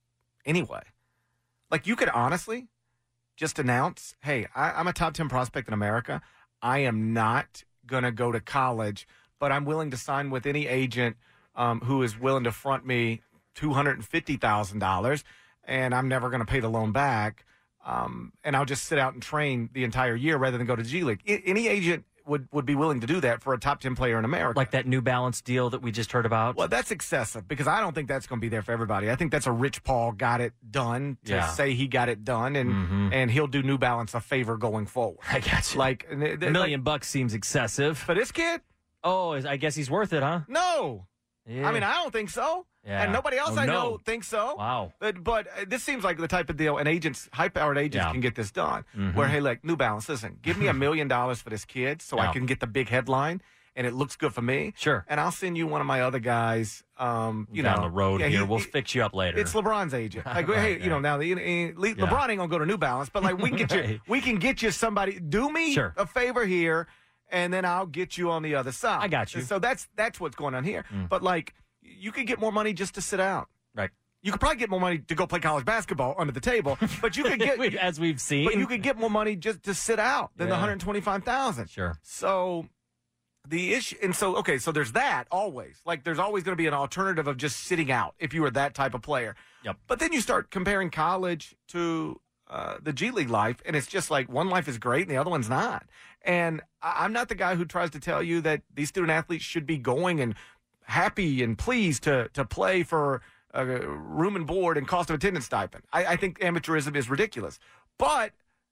anyway. Like, you could honestly just announce, hey, I'm a top 10 prospect in America. I am not going to go to college, but I'm willing to sign with any agent who is willing to front me $250,000, and I'm never going to pay the loan back. And I'll just sit out and train the entire year rather than go to G League. Any agent would be willing to do that for a top 10 player in America. Like that New Balance deal that we just heard about? Well, that's excessive because I don't think that's going to be there for everybody. I think that's a Rich Paul got it done to say he got it done, and he'll do New Balance a favor going forward. I got you. Like $1 million bucks seems excessive. For this kid? Oh, I guess he's worth it, huh? No. Yeah. I mean, I don't think so. Yeah. And nobody else I know thinks so. Wow. But this seems like the type of deal, and high-powered agents can get this done. Where, hey, like, New Balance, listen, give me $1 million for this kid so I can get the big headline, and it looks good for me. Sure. And I'll send you one of my other guys, down the road here. We'll fix you up later. It's LeBron's agent. Like, hey, now LeBron ain't gonna go to New Balance, but like we can get you somebody. Do me a favor here, and then I'll get you on the other side. I got you. So that's what's going on here. But like, you could get more money just to sit out. Right. You could probably get more money to go play college basketball under the table, but you could get as we've seen. But you could get more money just to sit out than the $125,000. Sure. So the issue, and so so there's that always. Like, there's always going to be an alternative of just sitting out if you were that type of player. Yep. But then you start comparing college to the G League life, and it's just like one life is great and the other one's not. And I'm not the guy who tries to tell you that these student athletes should be going and happy and pleased to play for room and board and cost of attendance stipend. I think amateurism is ridiculous. But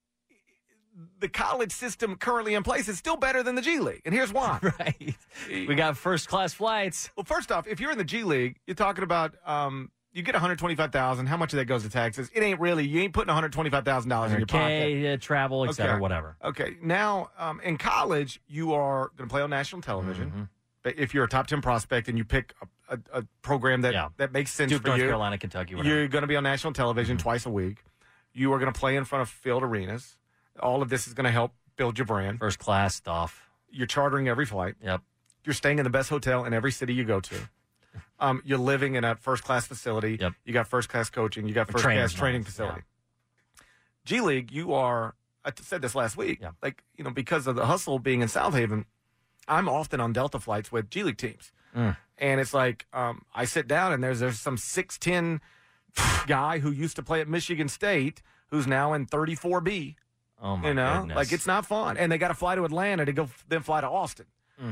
the college system currently in place is still better than the G League. And here's why. Right. We got first-class flights. Well, first off, if you're in the G League, you're talking about you get $125,000. How much of that goes to taxes? It ain't really. You ain't putting $125,000 in your pocket. Travel, et cetera, whatever. Okay. Now, in college, you are going to play on national television. If you're a top 10 prospect and you pick a program that makes sense Duke, for North you, Carolina, Kentucky, whatever. You're going to be on national television twice a week. You are going to play in front of filled arenas. All of this is going to help build your brand. First class stuff. You're chartering every flight. Yep. You're staying in the best hotel in every city you go to. You're living in a first class facility. Yep. You got first class coaching. You got first class training facility. Yeah. G League, you are. I said this last week. Yeah. Like, because of the hustle being in South Haven, I'm often on Delta flights with G League teams. And it's like, I sit down and there's some 6'10" guy who used to play at Michigan State who's now in 34B. Oh, my goodness. Like, it's not fun. And they got to fly to Atlanta to go then fly to Austin.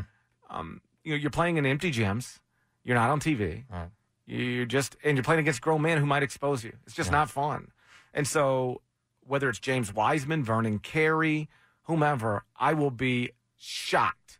You're playing in empty gyms. You're not on TV. You're playing against grown men who might expose you. It's just not fun. And so whether it's James Wiseman, Vernon Carey, whomever, I will be shocked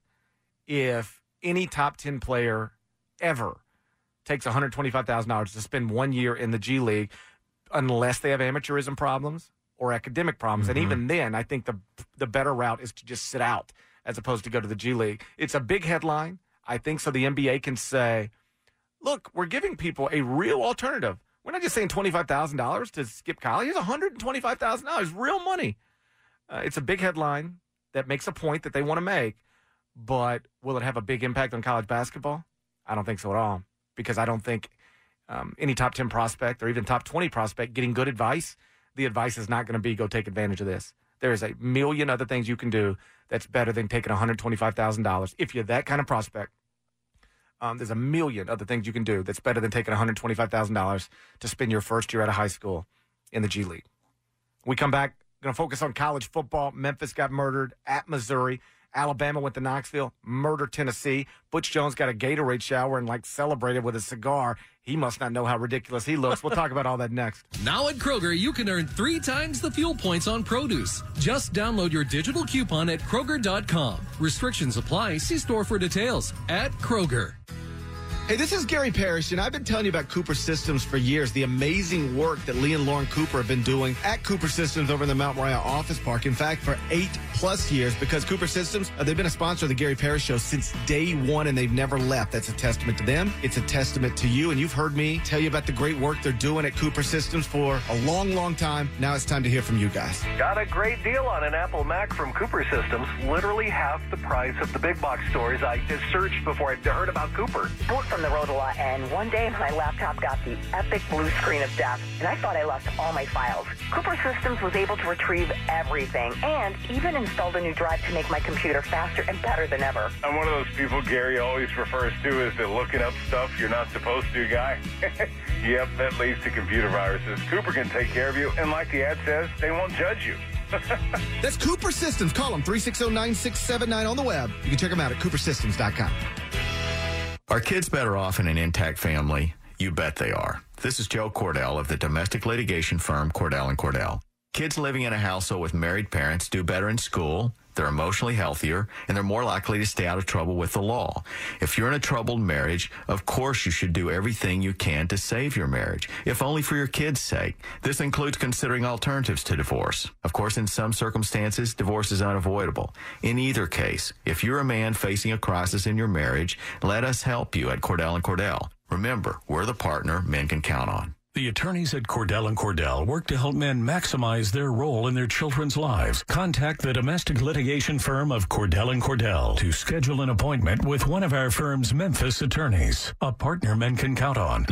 if any top 10 player ever takes $125,000 to spend 1 year in the G League unless they have amateurism problems or academic problems. And even then, I think the better route is to just sit out as opposed to go to the G League. It's a big headline, I think, so the NBA can say, look, we're giving people a real alternative. We're not just saying $25,000 to skip college. It's $125,000, real money. It's a big headline that makes a point that they want to make. But will it have a big impact on college basketball? I don't think so at all, because I don't think any top 10 prospect or even top 20 prospect getting good advice, the advice is not going to be go take advantage of this. There is a million other things you can do that's better than taking $125,000. If you're that kind of prospect, there's a million other things you can do that's better than taking $125,000 to spend your first year out of high school in the G League. We come back, going to focus on college football. Memphis got murdered at Missouri. Alabama went to Knoxville, murdered Tennessee. Butch Jones got a Gatorade shower and celebrated with a cigar. He must not know how ridiculous he looks. We'll talk about all that next. Now at Kroger, you can earn 3 times the fuel points on produce. Just download your digital coupon at Kroger.com. Restrictions apply. See store for details. At Kroger. Hey, this is Gary Parrish, and I've been telling you about Cooper Systems for years, the amazing work that Lee and Lauren Cooper have been doing at Cooper Systems over in the Mount Moriah Office Park. In fact, for 8+ years, because Cooper Systems, they've been a sponsor of the Gary Parrish Show since day one, and they've never left. That's a testament to them. It's a testament to you, and you've heard me tell you about the great work they're doing at Cooper Systems for a long, long time. Now it's time to hear from you guys. Got a great deal on an Apple Mac from Cooper Systems. Literally half the price of the big box stores. I just searched before I heard about Cooper. Bought a on the road a lot, and one day my laptop got the epic blue screen of death, and I thought I lost all my files. Cooper Systems was able to retrieve everything, and even installed a new drive to make my computer faster and better than ever. I'm one of those people Gary always refers to as the looking up stuff you're not supposed to guy. Yep, that leads to computer viruses. Cooper can take care of you, and like the ad says, they won't judge you. That's Cooper Systems. Call them 360-9679 on the web. You can check them out at coopersystems.com. Are kids better off in an intact family? You bet they are. This is Joe Cordell of the domestic litigation firm Cordell & Cordell. Kids living in a household with married parents do better in school, they're emotionally healthier, and they're more likely to stay out of trouble with the law. If you're in a troubled marriage, of course you should do everything you can to save your marriage, if only for your kids' sake. This includes considering alternatives to divorce. Of course, in some circumstances, divorce is unavoidable. In either case, if you're a man facing a crisis in your marriage, let us help you at Cordell & Cordell. Remember, we're the partner men can count on. The attorneys at Cordell & Cordell work to help men maximize their role in their children's lives. Contact the domestic litigation firm of Cordell & Cordell to schedule an appointment with one of our firm's Memphis attorneys. A partner men can count on.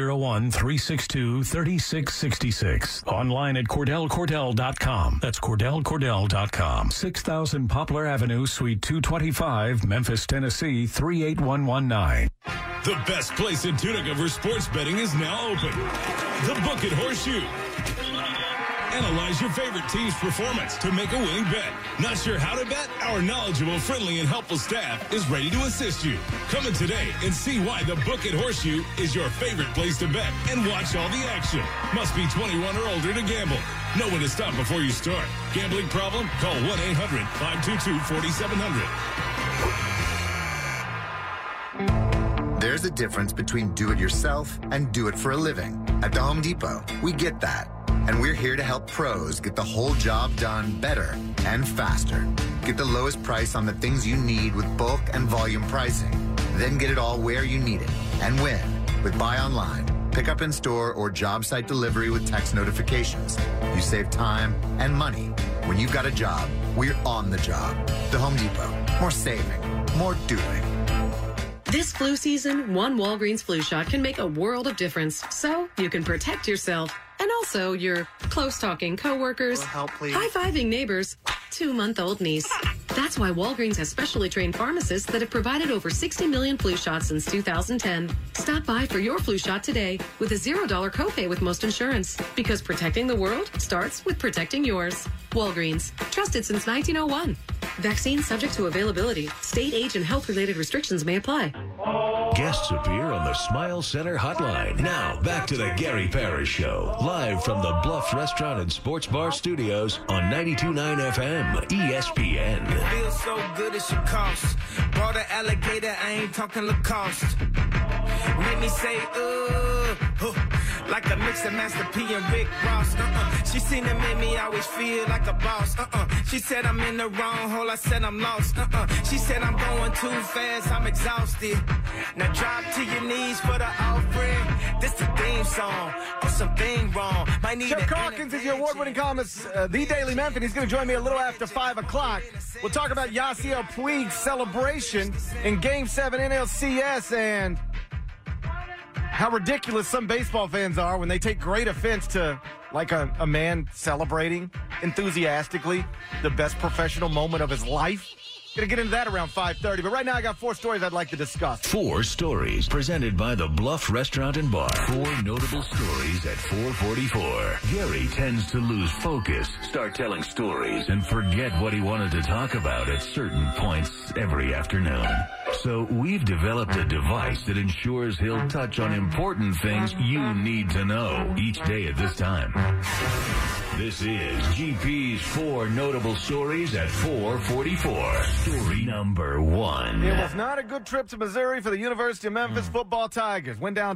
901-362-3666. Online at CordellCordell.com. That's CordellCordell.com. 6000 Poplar Avenue, Suite 225, Memphis, Tennessee, 38119. The best place in Tunica for sports betting is now open. The Book It Horseshoe. Analyze your favorite team's performance to make a winning bet. Not sure how to bet? Our knowledgeable, friendly, and helpful staff is ready to assist you. Come in today and see why the Book It Horseshoe is your favorite place to bet and watch all the action. Must be 21 or older to gamble. Know when to stop before you start. Gambling problem? Call 1-800-522-4700. There's a difference between do-it-yourself and do-it-for-a-living. At the Home Depot, we get that. And we're here to help pros get the whole job done better and faster. Get the lowest price on the things you need with bulk and volume pricing. Then get it all where you need it and when with Buy Online, Pick Up in Store, or job site delivery with text notifications. You save time and money. When you've got a job, we're on the job. The Home Depot. More saving. More doing. This flu season, one Walgreens flu shot can make a world of difference. So you can protect yourself and also your close-talking coworkers, high-fiving neighbors, 2-month-old niece. That's why Walgreens has specially trained pharmacists that have provided over 60 million flu shots since 2010. Stop by for your flu shot today with a $0 copay with most insurance. Because protecting the world starts with protecting yours. Walgreens. Trusted since 1901. Vaccine subject to availability. State, age, and health-related restrictions may apply. Guests appear on the Smile Center hotline. Now, back to the Gary Parrish Show. Live from the Bluff Restaurant and Sports Bar Studios on 92.9 FM, ESPN. Feels so good it should cost. Brought an alligator, I ain't talking Lacoste. Make me say, like a mix of Master P and Rick Ross. She seen it make me always feel like a boss. She said I'm in the wrong hole, I said I'm lost. She said I'm going too fast, I'm exhausted. Now drop to your knees for the offering. This the theme song, or something wrong. Might need Jeff Calkins is your award-winning columnist, The Daily Memphis. He's going to join me a little after 5 o'clock. We'll talk about Yasiel Puig's celebration in Game 7 NLCS and how ridiculous some baseball fans are when they take great offense to, like, a man celebrating enthusiastically the best professional moment of his life. Gonna get into that around 5:30, but right now I got 4 stories I'd like to discuss. 4 stories presented by the Bluff Restaurant and Bar. 4 notable stories at 4:44. Gary tends to lose focus, start telling stories, and forget what he wanted to talk about at certain points every afternoon. So we've developed a device that ensures he'll touch on important things you need to know each day at this time. This is GP's 4 notable stories at 4:44. Story number 1. It was not a good trip to Missouri for the University of Memphis football Tigers. Went down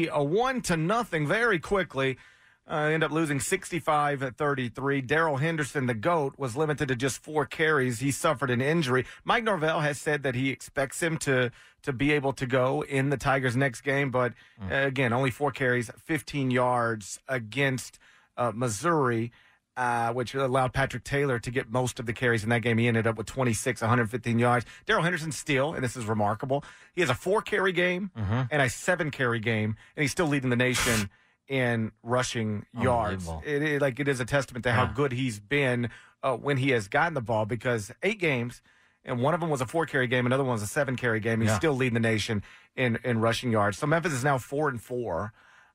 21-0 very quickly. Ended up losing 65-33. Darrell Henderson, the GOAT, was limited to just 4 carries. He suffered an injury. Mike Norvell has said that he expects him to be able to go in the Tigers' next game. But, again, only 4 carries, 15 yards against Missouri. which allowed Patrick Taylor to get most of the carries in that game. He ended up with 26, 115 yards. Darrell Henderson still, and this is remarkable, he has a 4-carry game and a 7-carry game, and he's still leading the nation in rushing yards. It is a testament to how good he's been when he has gotten the ball, because 8 games, and one of them was a 4-carry game, another one was a 7-carry game. He's still leading the nation in rushing yards. So Memphis is now 4-4.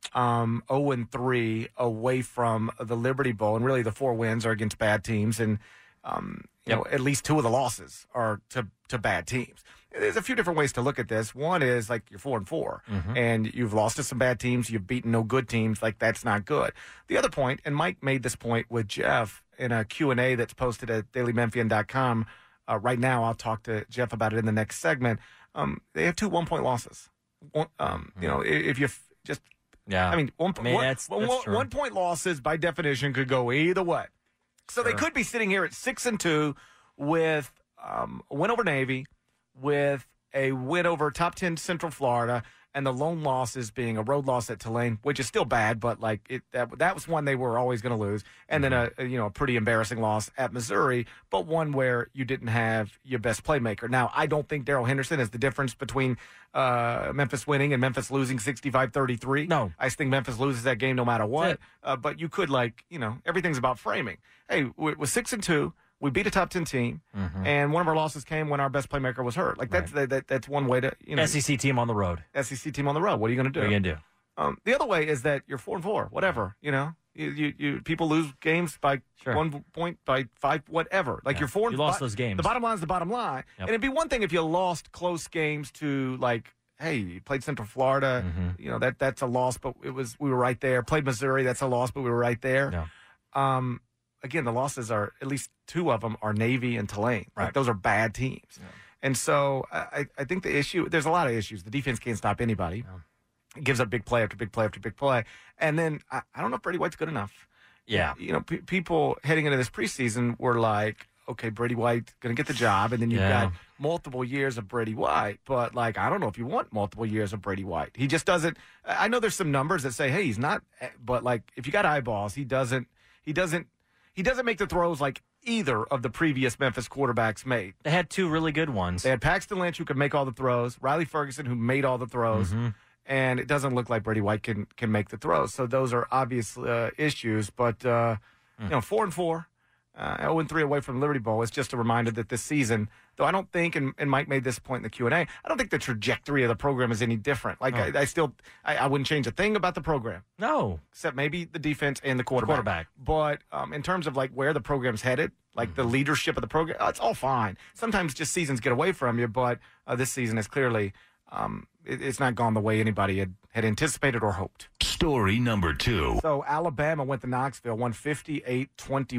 0-3 away from the Liberty Bowl, and really the 4 wins are against bad teams, and you know, at least 2 of the losses are to bad teams. There's a few different ways to look at this. One is like you're 4-4, and you've lost to some bad teams, you've beaten no good teams. Like, that's not good. The other point, and Mike made this point with Jeff in a Q&A that's posted at dailymemphian.com right now. I'll talk to Jeff about it in the next segment. They have 2 one-point losses. You know, if you just I mean, that's 1 point losses by definition could go either way. So they could be sitting here at 6-2 with a win over Navy, with a win over top 10 Central Florida, and the lone losses being a road loss at Tulane, which is still bad, but like that was one they were always going to lose, and then a pretty embarrassing loss at Missouri, but one where you didn't have your best playmaker. Now, I don't think Darrell Henderson is the difference between Memphis winning and Memphis losing 65-33. No, I think Memphis loses that game no matter what. But you could everything's about framing. Hey, we're 6-2. We beat a top 10 team, and one of our losses came when our best playmaker was hurt. Like that's one way to SEC team on the road. SEC team on the road. What are you going to do? What are you going to do? The other way is that you're 4-4. Whatever. You people lose games by 1 point, by 5, whatever. Like you're 4. You lost those games. The bottom line is the bottom line, and it'd be one thing if you lost close games to hey, you played Central Florida. That's a loss, but we were right there. Played Missouri. That's a loss, but we were right there. Again, the losses are, at least 2 of them are Navy and Tulane. Right. Those are bad teams. Yeah. And so I think the issue, there's a lot of issues. The defense can't stop anybody. Yeah. It gives up big play after big play after big play. And then I don't know if Brady White's good enough. Yeah. People heading into this preseason were like, okay, Brady White going to get the job. And then you've got multiple years of Brady White. But, I don't know if you want multiple years of Brady White. He just doesn't. I know there's some numbers that say, hey, he's not. But, if you got eyeballs, he doesn't make the throws like either of the previous Memphis quarterbacks made. They had 2 really good ones. They had Paxton Lynch, who could make all the throws, Riley Ferguson, who made all the throws, and it doesn't look like Brady White can make the throws. So those are obvious issues. But 4-4, 0-3 away from Liberty Bowl is just a reminder that this season, though I don't think, and Mike made this point in the Q&A, I don't think the trajectory of the program is any different. I wouldn't change a thing about the program. No. Except maybe the defense and the quarterback. But in terms of where the program's headed, the leadership of the program, it's all fine. Sometimes just seasons get away from you, but this season is clearly, it's not gone the way anybody had anticipated or hoped. Story number 2. So Alabama went to Knoxville, won 58-21,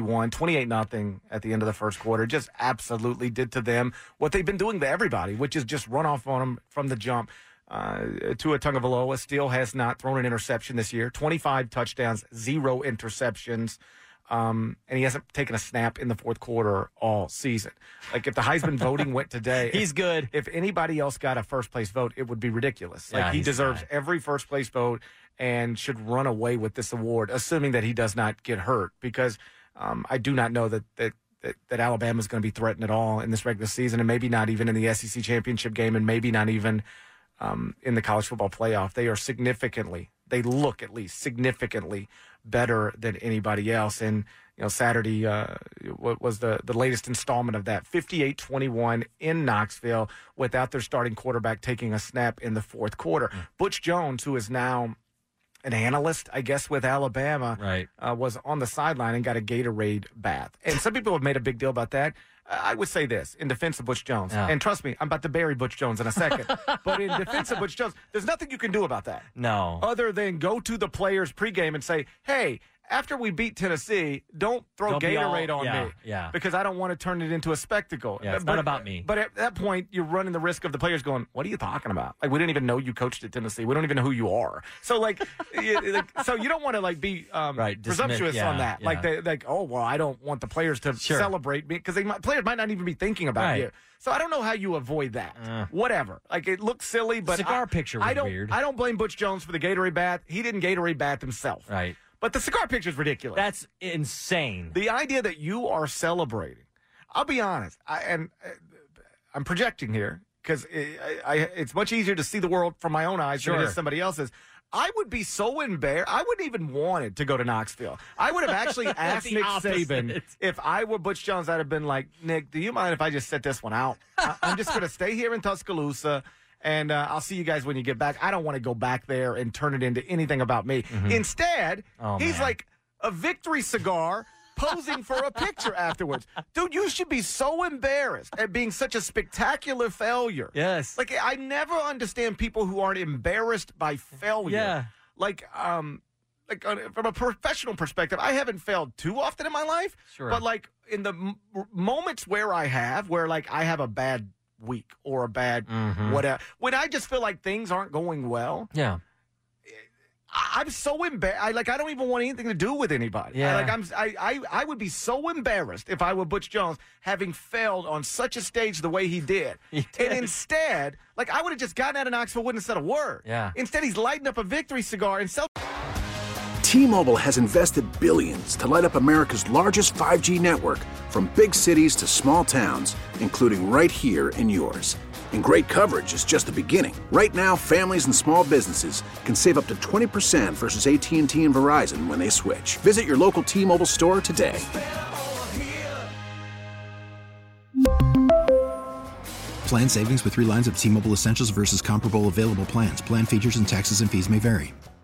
28-0 at the end of the first quarter. Just absolutely did to them what they've been doing to everybody, which is just run off on them from the jump. Tua Tagovailoa still has not thrown an interception this year. 25 touchdowns, 0 interceptions. And he hasn't taken a snap in the fourth quarter all season. If the Heisman voting went today, he's good. If anybody else got a first-place vote, it would be ridiculous. He deserves every first-place vote and should run away with this award, assuming that he does not get hurt. Because I do not know that Alabama is going to be threatened at all in this regular season, and maybe not even in the SEC championship game, and maybe not even in the college football playoff. They look at least significantly better than anybody else. And, Saturday was the latest installment of that. 58-21 in Knoxville without their starting quarterback taking a snap in the fourth quarter. Butch Jones, who is now an analyst, I guess, with Alabama, was on the sideline and got a Gatorade bath. And some people have made a big deal about that. I would say this in defense of Butch Jones, and trust me, I'm about to bury Butch Jones in a second, but in defense of Butch Jones, there's nothing you can do about that. No. Other than go to the players pregame and say, hey, after we beat Tennessee, don't throw Gatorade on me. Yeah. Because I don't want to turn it into a spectacle. Yeah, it's not about me. But at that point, you're running the risk of the players going, what are you talking about? We didn't even know you coached at Tennessee. We don't even know who you are. So, so you don't want to, be presumptuous on that. I don't want the players to celebrate me because players might not even be thinking about you. So I don't know how you avoid that. Whatever. It looks silly, but cigar picture was weird. I don't blame Butch Jones for the Gatorade bath. He didn't Gatorade bath himself. Right. But the cigar picture is ridiculous. That's insane. The idea that you are celebrating. I'll be honest, I'm projecting here because it's much easier to see the world from my own eyes than it is somebody else's. I would be so embarrassed. I wouldn't even wanted to go to Knoxville. I would have actually asked Nick Saban if I were Butch Jones. I'd have been like, Nick, do you mind if I just sit this one out? I'm just going to stay here in Tuscaloosa, and I'll see you guys when you get back. I don't want to go back there and turn it into anything about me. Mm-hmm. Instead, he's like a victory cigar posing for a picture afterwards. Dude, you should be so embarrassed at being such a spectacular failure. Yes. Like, I never understand people who aren't embarrassed by failure. Yeah. Like from a professional perspective, I haven't failed too often in my life. Sure. But, like, in the moments where I have a bad week or a bad whatever, when I just feel like things aren't going well. Yeah. I'm so embarrassed. I don't even want anything to do with anybody. Yeah. I would be so embarrassed if I were Butch Jones having failed on such a stage the way he did. And instead, I would have just gotten out of Knoxville, wouldn't have said a word. Yeah. Instead, he's lighting up a victory cigar and T-Mobile has invested billions to light up America's largest 5G network, from big cities to small towns, including right here in yours. And great coverage is just the beginning. Right now, families and small businesses can save up to 20% versus AT&T and Verizon when they switch. Visit your local T-Mobile store today. Plan savings with 3 lines of T-Mobile Essentials versus comparable available plans. Plan features and taxes and fees may vary.